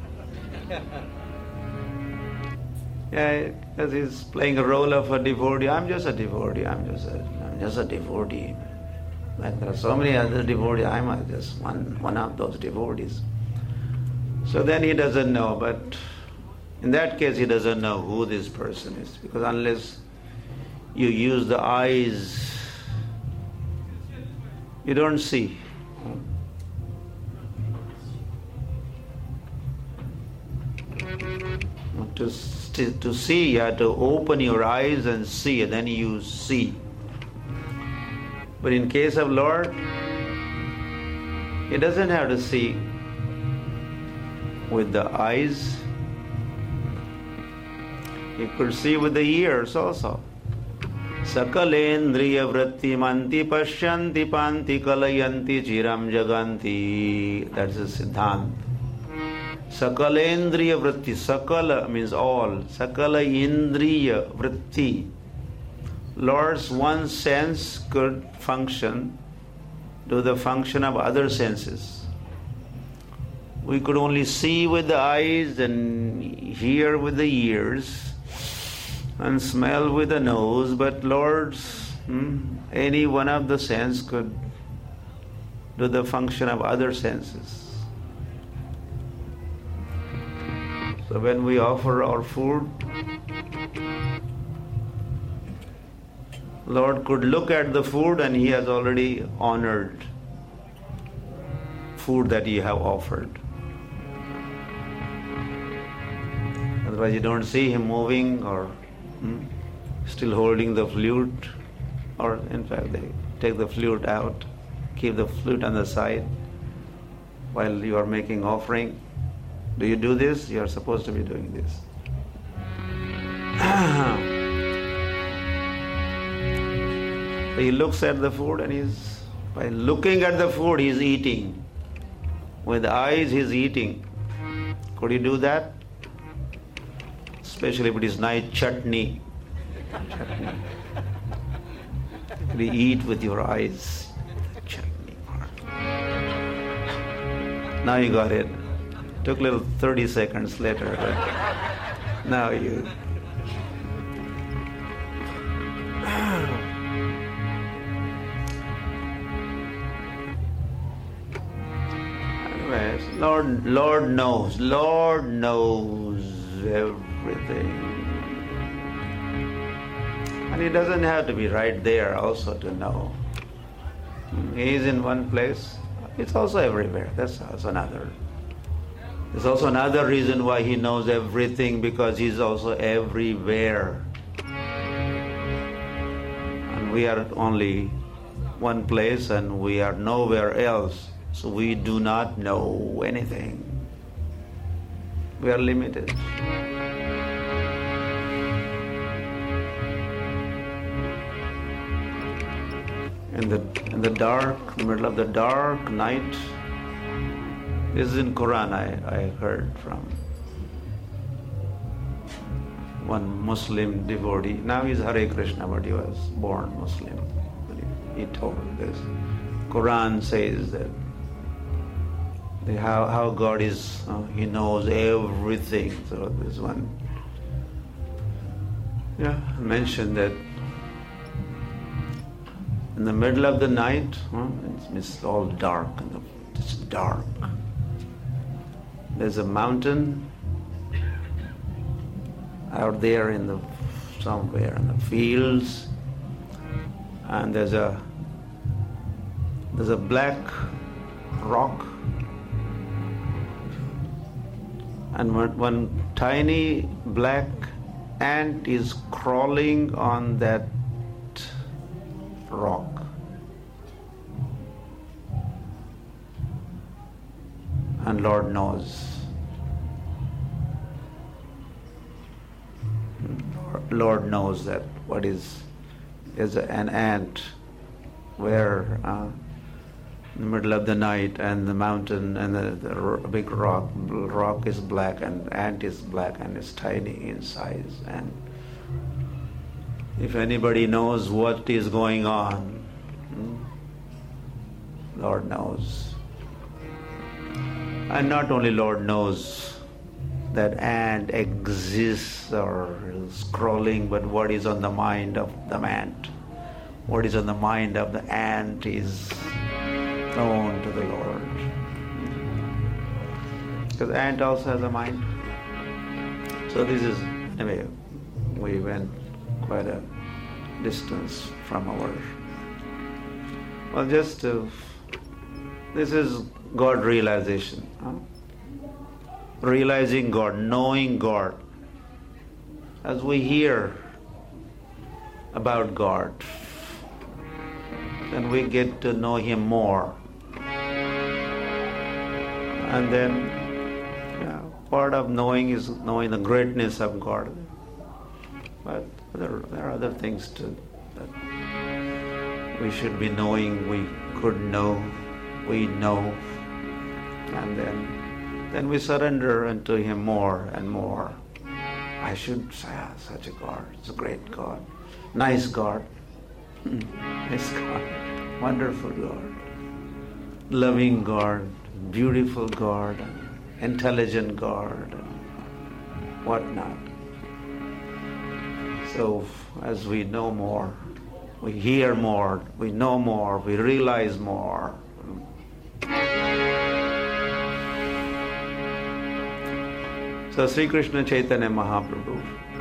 Yeah, because he's playing a role of a devotee. I'm just a devotee. I'm just a, I'm just a devotee. Like there are so many other devotees. I'm just one one of those devotees. So then he doesn't know. But in that case, he doesn't know who this person is, because unless you use the eyes, you don't see. To, to see, you have to open your eyes and see, and then you see. But in case of Lord, he doesn't have to see with the eyes. He could see with the ears also. Sakalendriya vritti manti pashyanti panti kalayanti chiram jaganti. That's the Siddhanta. Sakalendriya vritti. Sakala means all. Sakala indriya vritti. Lord's one sense could function to the function of other senses. We could only see with the eyes and hear with the ears and smell with the nose, but Lord's hmm, any one of the sense could do the function of other senses. So when we offer our food, Lord could look at the food and He has already honored food that you have offered. Otherwise you don't see Him moving or hmm, still holding the flute, or in fact they take the flute out, keep the flute on the side while you are making offering. Do you do this? You are supposed to be doing this. He looks at the food and he's, by looking at the food, he's eating. With eyes, he's eating. Could you do that? Especially if it is nice chutney. chutney. Could you eat with your eyes? The chutney part. Now you got it. Took a little thirty seconds later, but now you. Anyways, Lord, Lord knows. Lord knows everything. And He doesn't have to be right there also to know. He is in one place. It's also everywhere. That's also another. There's also another reason why He knows everything, because He's also everywhere. And we are only one place and we are nowhere else. So we do not know anything. We are limited. In the in the dark, middle of the dark night, this is in Quran I, I heard from one Muslim devotee. Now he's Hare Krishna, but he was born Muslim. He, he told this. Quran says that the, how, how God is, uh, He knows everything. So this one yeah, mentioned that in the middle of the night, huh, it's, it's all dark, and it's dark. There's a mountain out there in the somewhere in the fields, and there's a there's a black rock, and one, one tiny black ant is crawling on that rock. And Lord knows. Lord knows that what is is an ant where uh, in the middle of the night, and the mountain and the, the big rock rock is black and ant is black and it's tiny in size. And if anybody knows what is going on, Lord knows. And not only Lord knows that ant exists or is crawling, but what is on the mind of the ant, what is on the mind of the ant is known to the Lord. Because ant also has a mind. So this is, anyway, we went quite a distance from our, well, just to, this is God realization. Huh? Realizing God, knowing God. As we hear about God, then we get to know Him more. And then, yeah, part of knowing is knowing the greatness of God. But there, there are other things too that we should be knowing, we could know, we know, and then then we surrender unto Him more and more. I should say, ah, such a God, it's a great God, nice God, nice God, wonderful God, loving God, beautiful God, intelligent God, and whatnot. So as we know more, we hear more, we know more, we realize more. So Sri Krishna Chaitanya Mahaprabhu,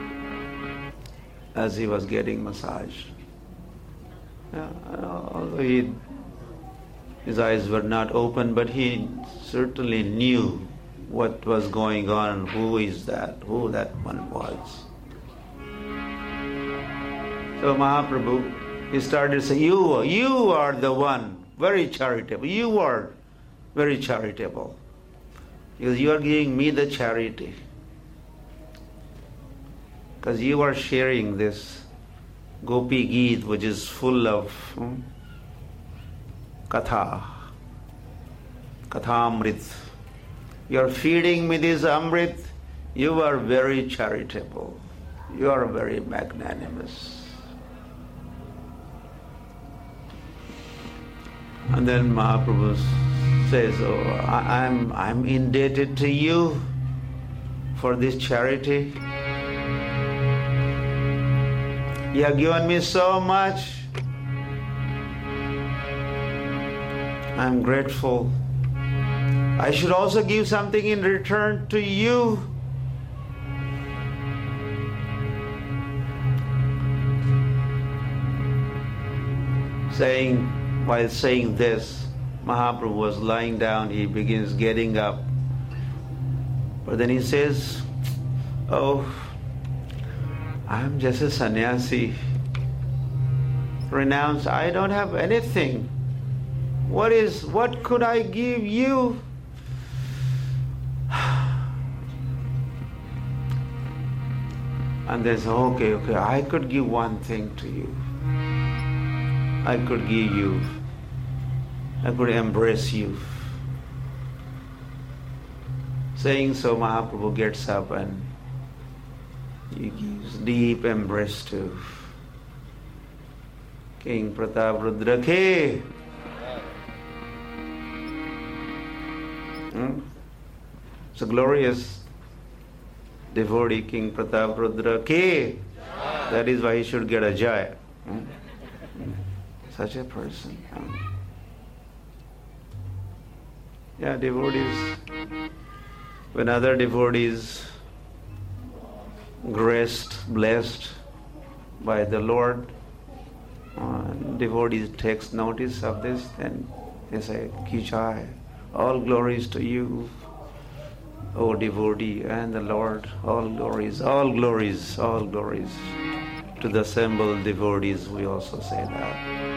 as he was getting massaged, yeah, although he, his eyes were not open, but he certainly knew what was going on, who is that, who that one was. So Mahaprabhu, he started saying, you, you are the one, very charitable, you are very charitable. Because you are giving me the charity. Because you are sharing this Gopi Geet, which is full of hmm, Katha, Kathamrit. You are feeding me this Amrit. You are very charitable. You are very magnanimous. And then Mahaprabhu says, oh, I, I'm, I'm indebted to you for this charity. You have given me so much. I'm grateful. I should also give something in return to you. Saying, while saying this, Mahaprabhu was lying down, he begins getting up. But then he says, oh, I'm just a sannyasi. renounce, I don't have anything. What is, what could I give you? And they say, okay, okay, I could give one thing to you. I could give you, I could embrace you. Saying so, Mahaprabhu gets up and he gives deep embrace to King Prataprudra. Ke. Hmm? So glorious devotee King Prataprudra. Ke. That is why he should get a jaya. Hmm? Such a person. Hmm? Yeah, devotees. When other devotees graced, blessed by the Lord, uh, devotees takes notice of this, then they say, Ki Jai, all glories to you, O devotee and the Lord, all glories, all glories, all glories. To the assembled devotees we also say that.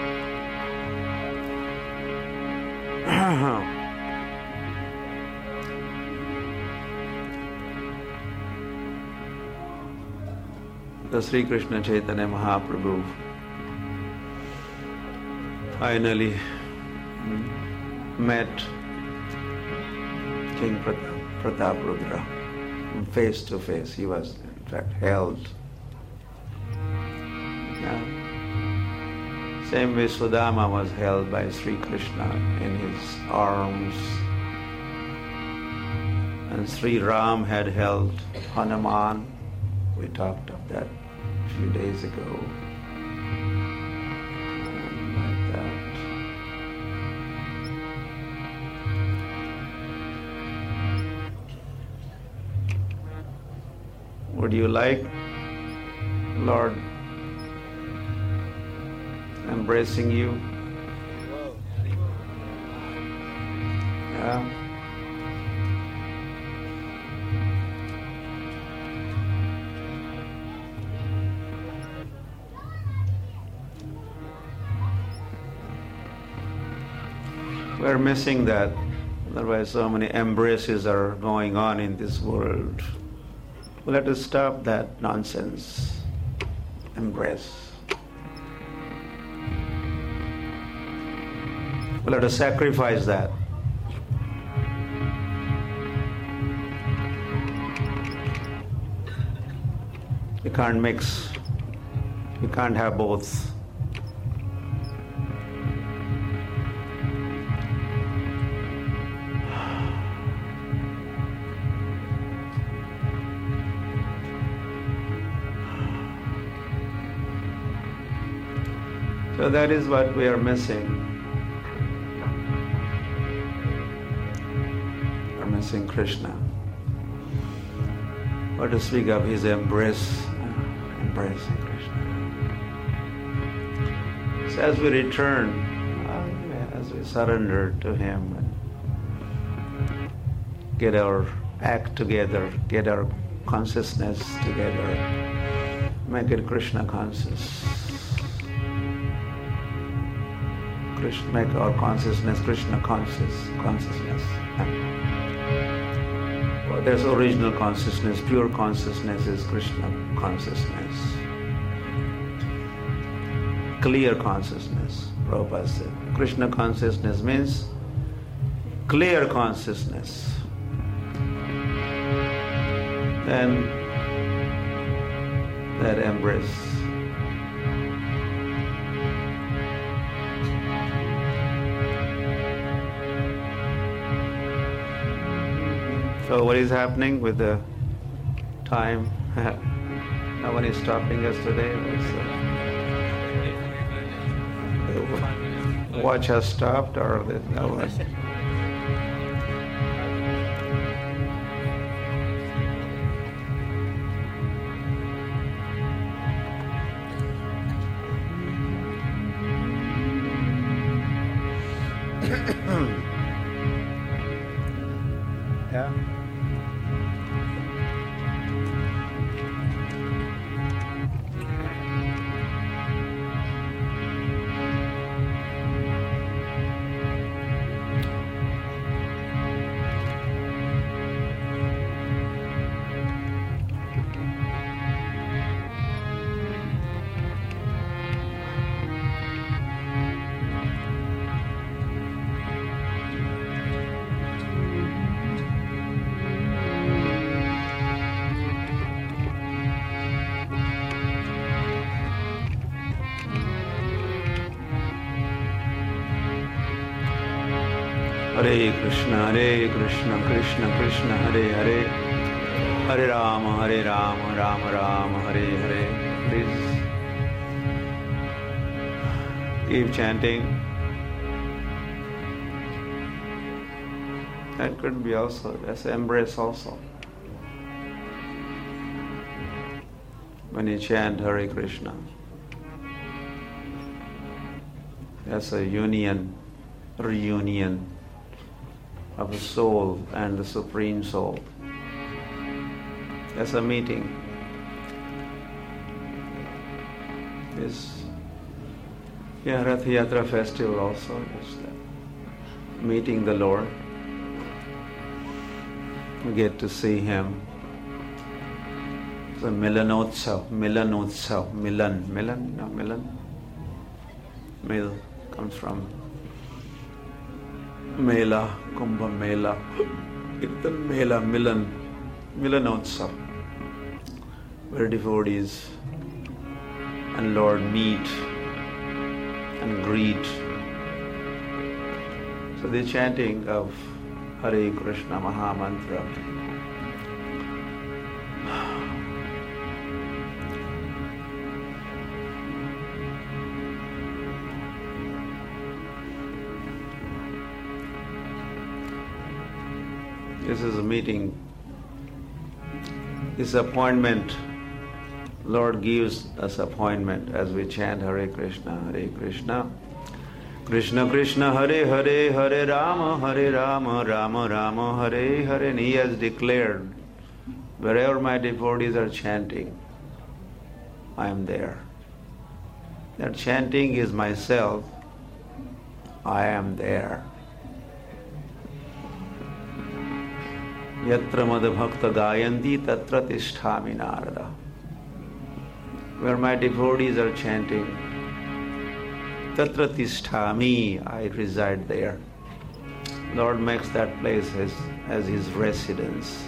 The Sri Krishna Chaitanya Mahaprabhu finally met King Prataprudra face to face. He was in fact held. Yeah. Same way Sudama was held by Sri Krishna in his arms. And Sri Ram had held Hanuman. We talked of that a few days ago. And like that. Would you like, Lord, embracing you? Yeah. We're missing that. Otherwise, so many embraces are going on in this world. Well, let us stop that nonsense. Embrace. Well, let us sacrifice that. You can't mix. You can't have both. So that is what we are missing. We are missing Krishna. What to speak of his embrace, embracing Krishna. So as we return, as we surrender to him, and get our act together, get our consciousness together, make it Krishna conscious. Krishna, make our consciousness Krishna conscious consciousness. Well, there's original consciousness, pure consciousness is Krishna consciousness. Clear consciousness, Prabhupada said. Krishna consciousness means clear consciousness. Then that embrace. So what is happening with the time? No one is stopping us today. The watch has stopped, or no one. Yeah. Hare Krishna, Hare Krishna, Krishna Krishna, Hare Hare, Hare Rama, Hare Rama, Rama Rama, Hare Hare. Please keep chanting. That could be also, that's embrace also. When you chant Hare Krishna, that's a union, reunion of the soul and the Supreme Soul. That's a meeting. This yeah, Rath Yatra festival also is that. Meeting the Lord. We get to see Him. It's a Milanotsav, Milanotsav, Milan, Milan, no, Milan. Mil comes from Mela, Kumbha Mela, Kirtan Mela, Milan, Milanotsav, where devotees and Lord meet and greet. So the chanting of Hare Krishna Maha Mantra this is a meeting, this appointment. Lord gives us appointment as we chant Hare Krishna, Hare Krishna, Krishna Krishna, Hare Hare, Hare Rama, Hare Rama, Rama Rama, Hare Hare. And He has declared, wherever my devotees are chanting, I am there. That chanting is myself, I am there. Yatra madbhakta gayanti tatra tisthami narada. Where my devotees are chanting, tatra tisthami, I reside there. Lord makes that place as, as His residence.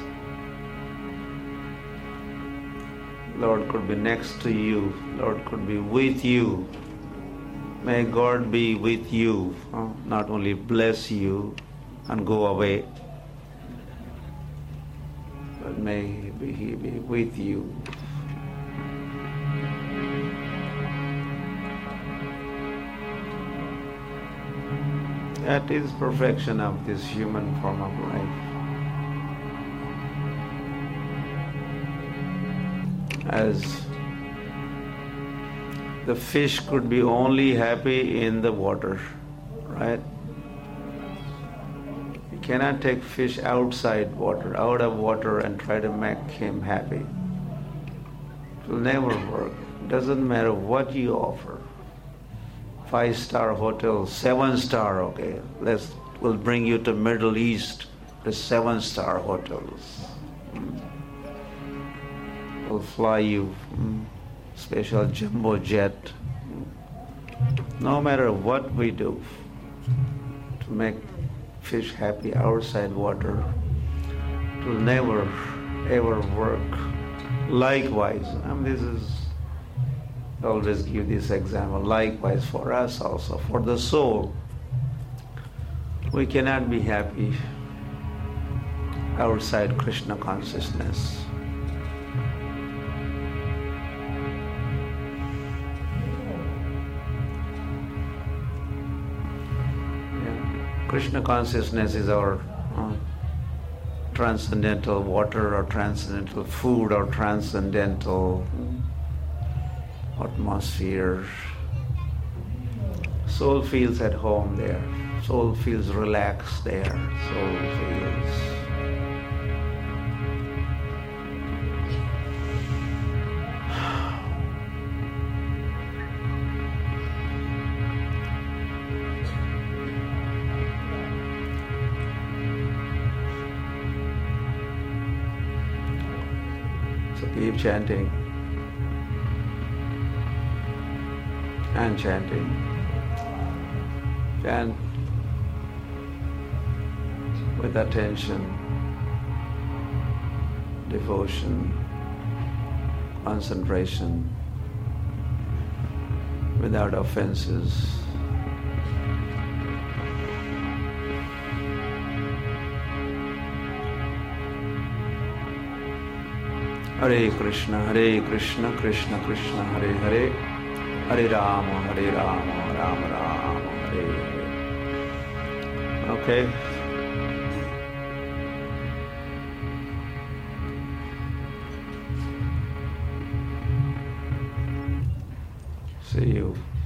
Lord could be next to you. Lord could be with you. May God be with you, huh? Not only bless you and go away, but may He be with you. That is perfection of this human form of life. As the fish could be only happy in the water, right? You cannot take fish outside water, out of water and try to make him happy. It will never work. It doesn't matter what you offer. Five-star hotel, seven-star, okay. Let's, we'll bring you to Middle East, the seven-star hotels. We'll fly you special jumbo jet. No matter what we do to make fish happy outside water, it will never ever work. Likewise, I mean, this is, I always give this example, likewise for us also, for the soul. We cannot be happy outside Krishna consciousness. Krishna consciousness is our uh, transcendental water or transcendental food or transcendental atmosphere. Soul feels at home there. Soul feels relaxed there. Soul feels keep chanting and chanting. Chant with attention, devotion, concentration, without offenses. Hare Krishna, Hare Krishna, Krishna Krishna, Hare Hare, Hare Rama, Hare Rama, Rama Rama, Hare Hare. Okay. See you.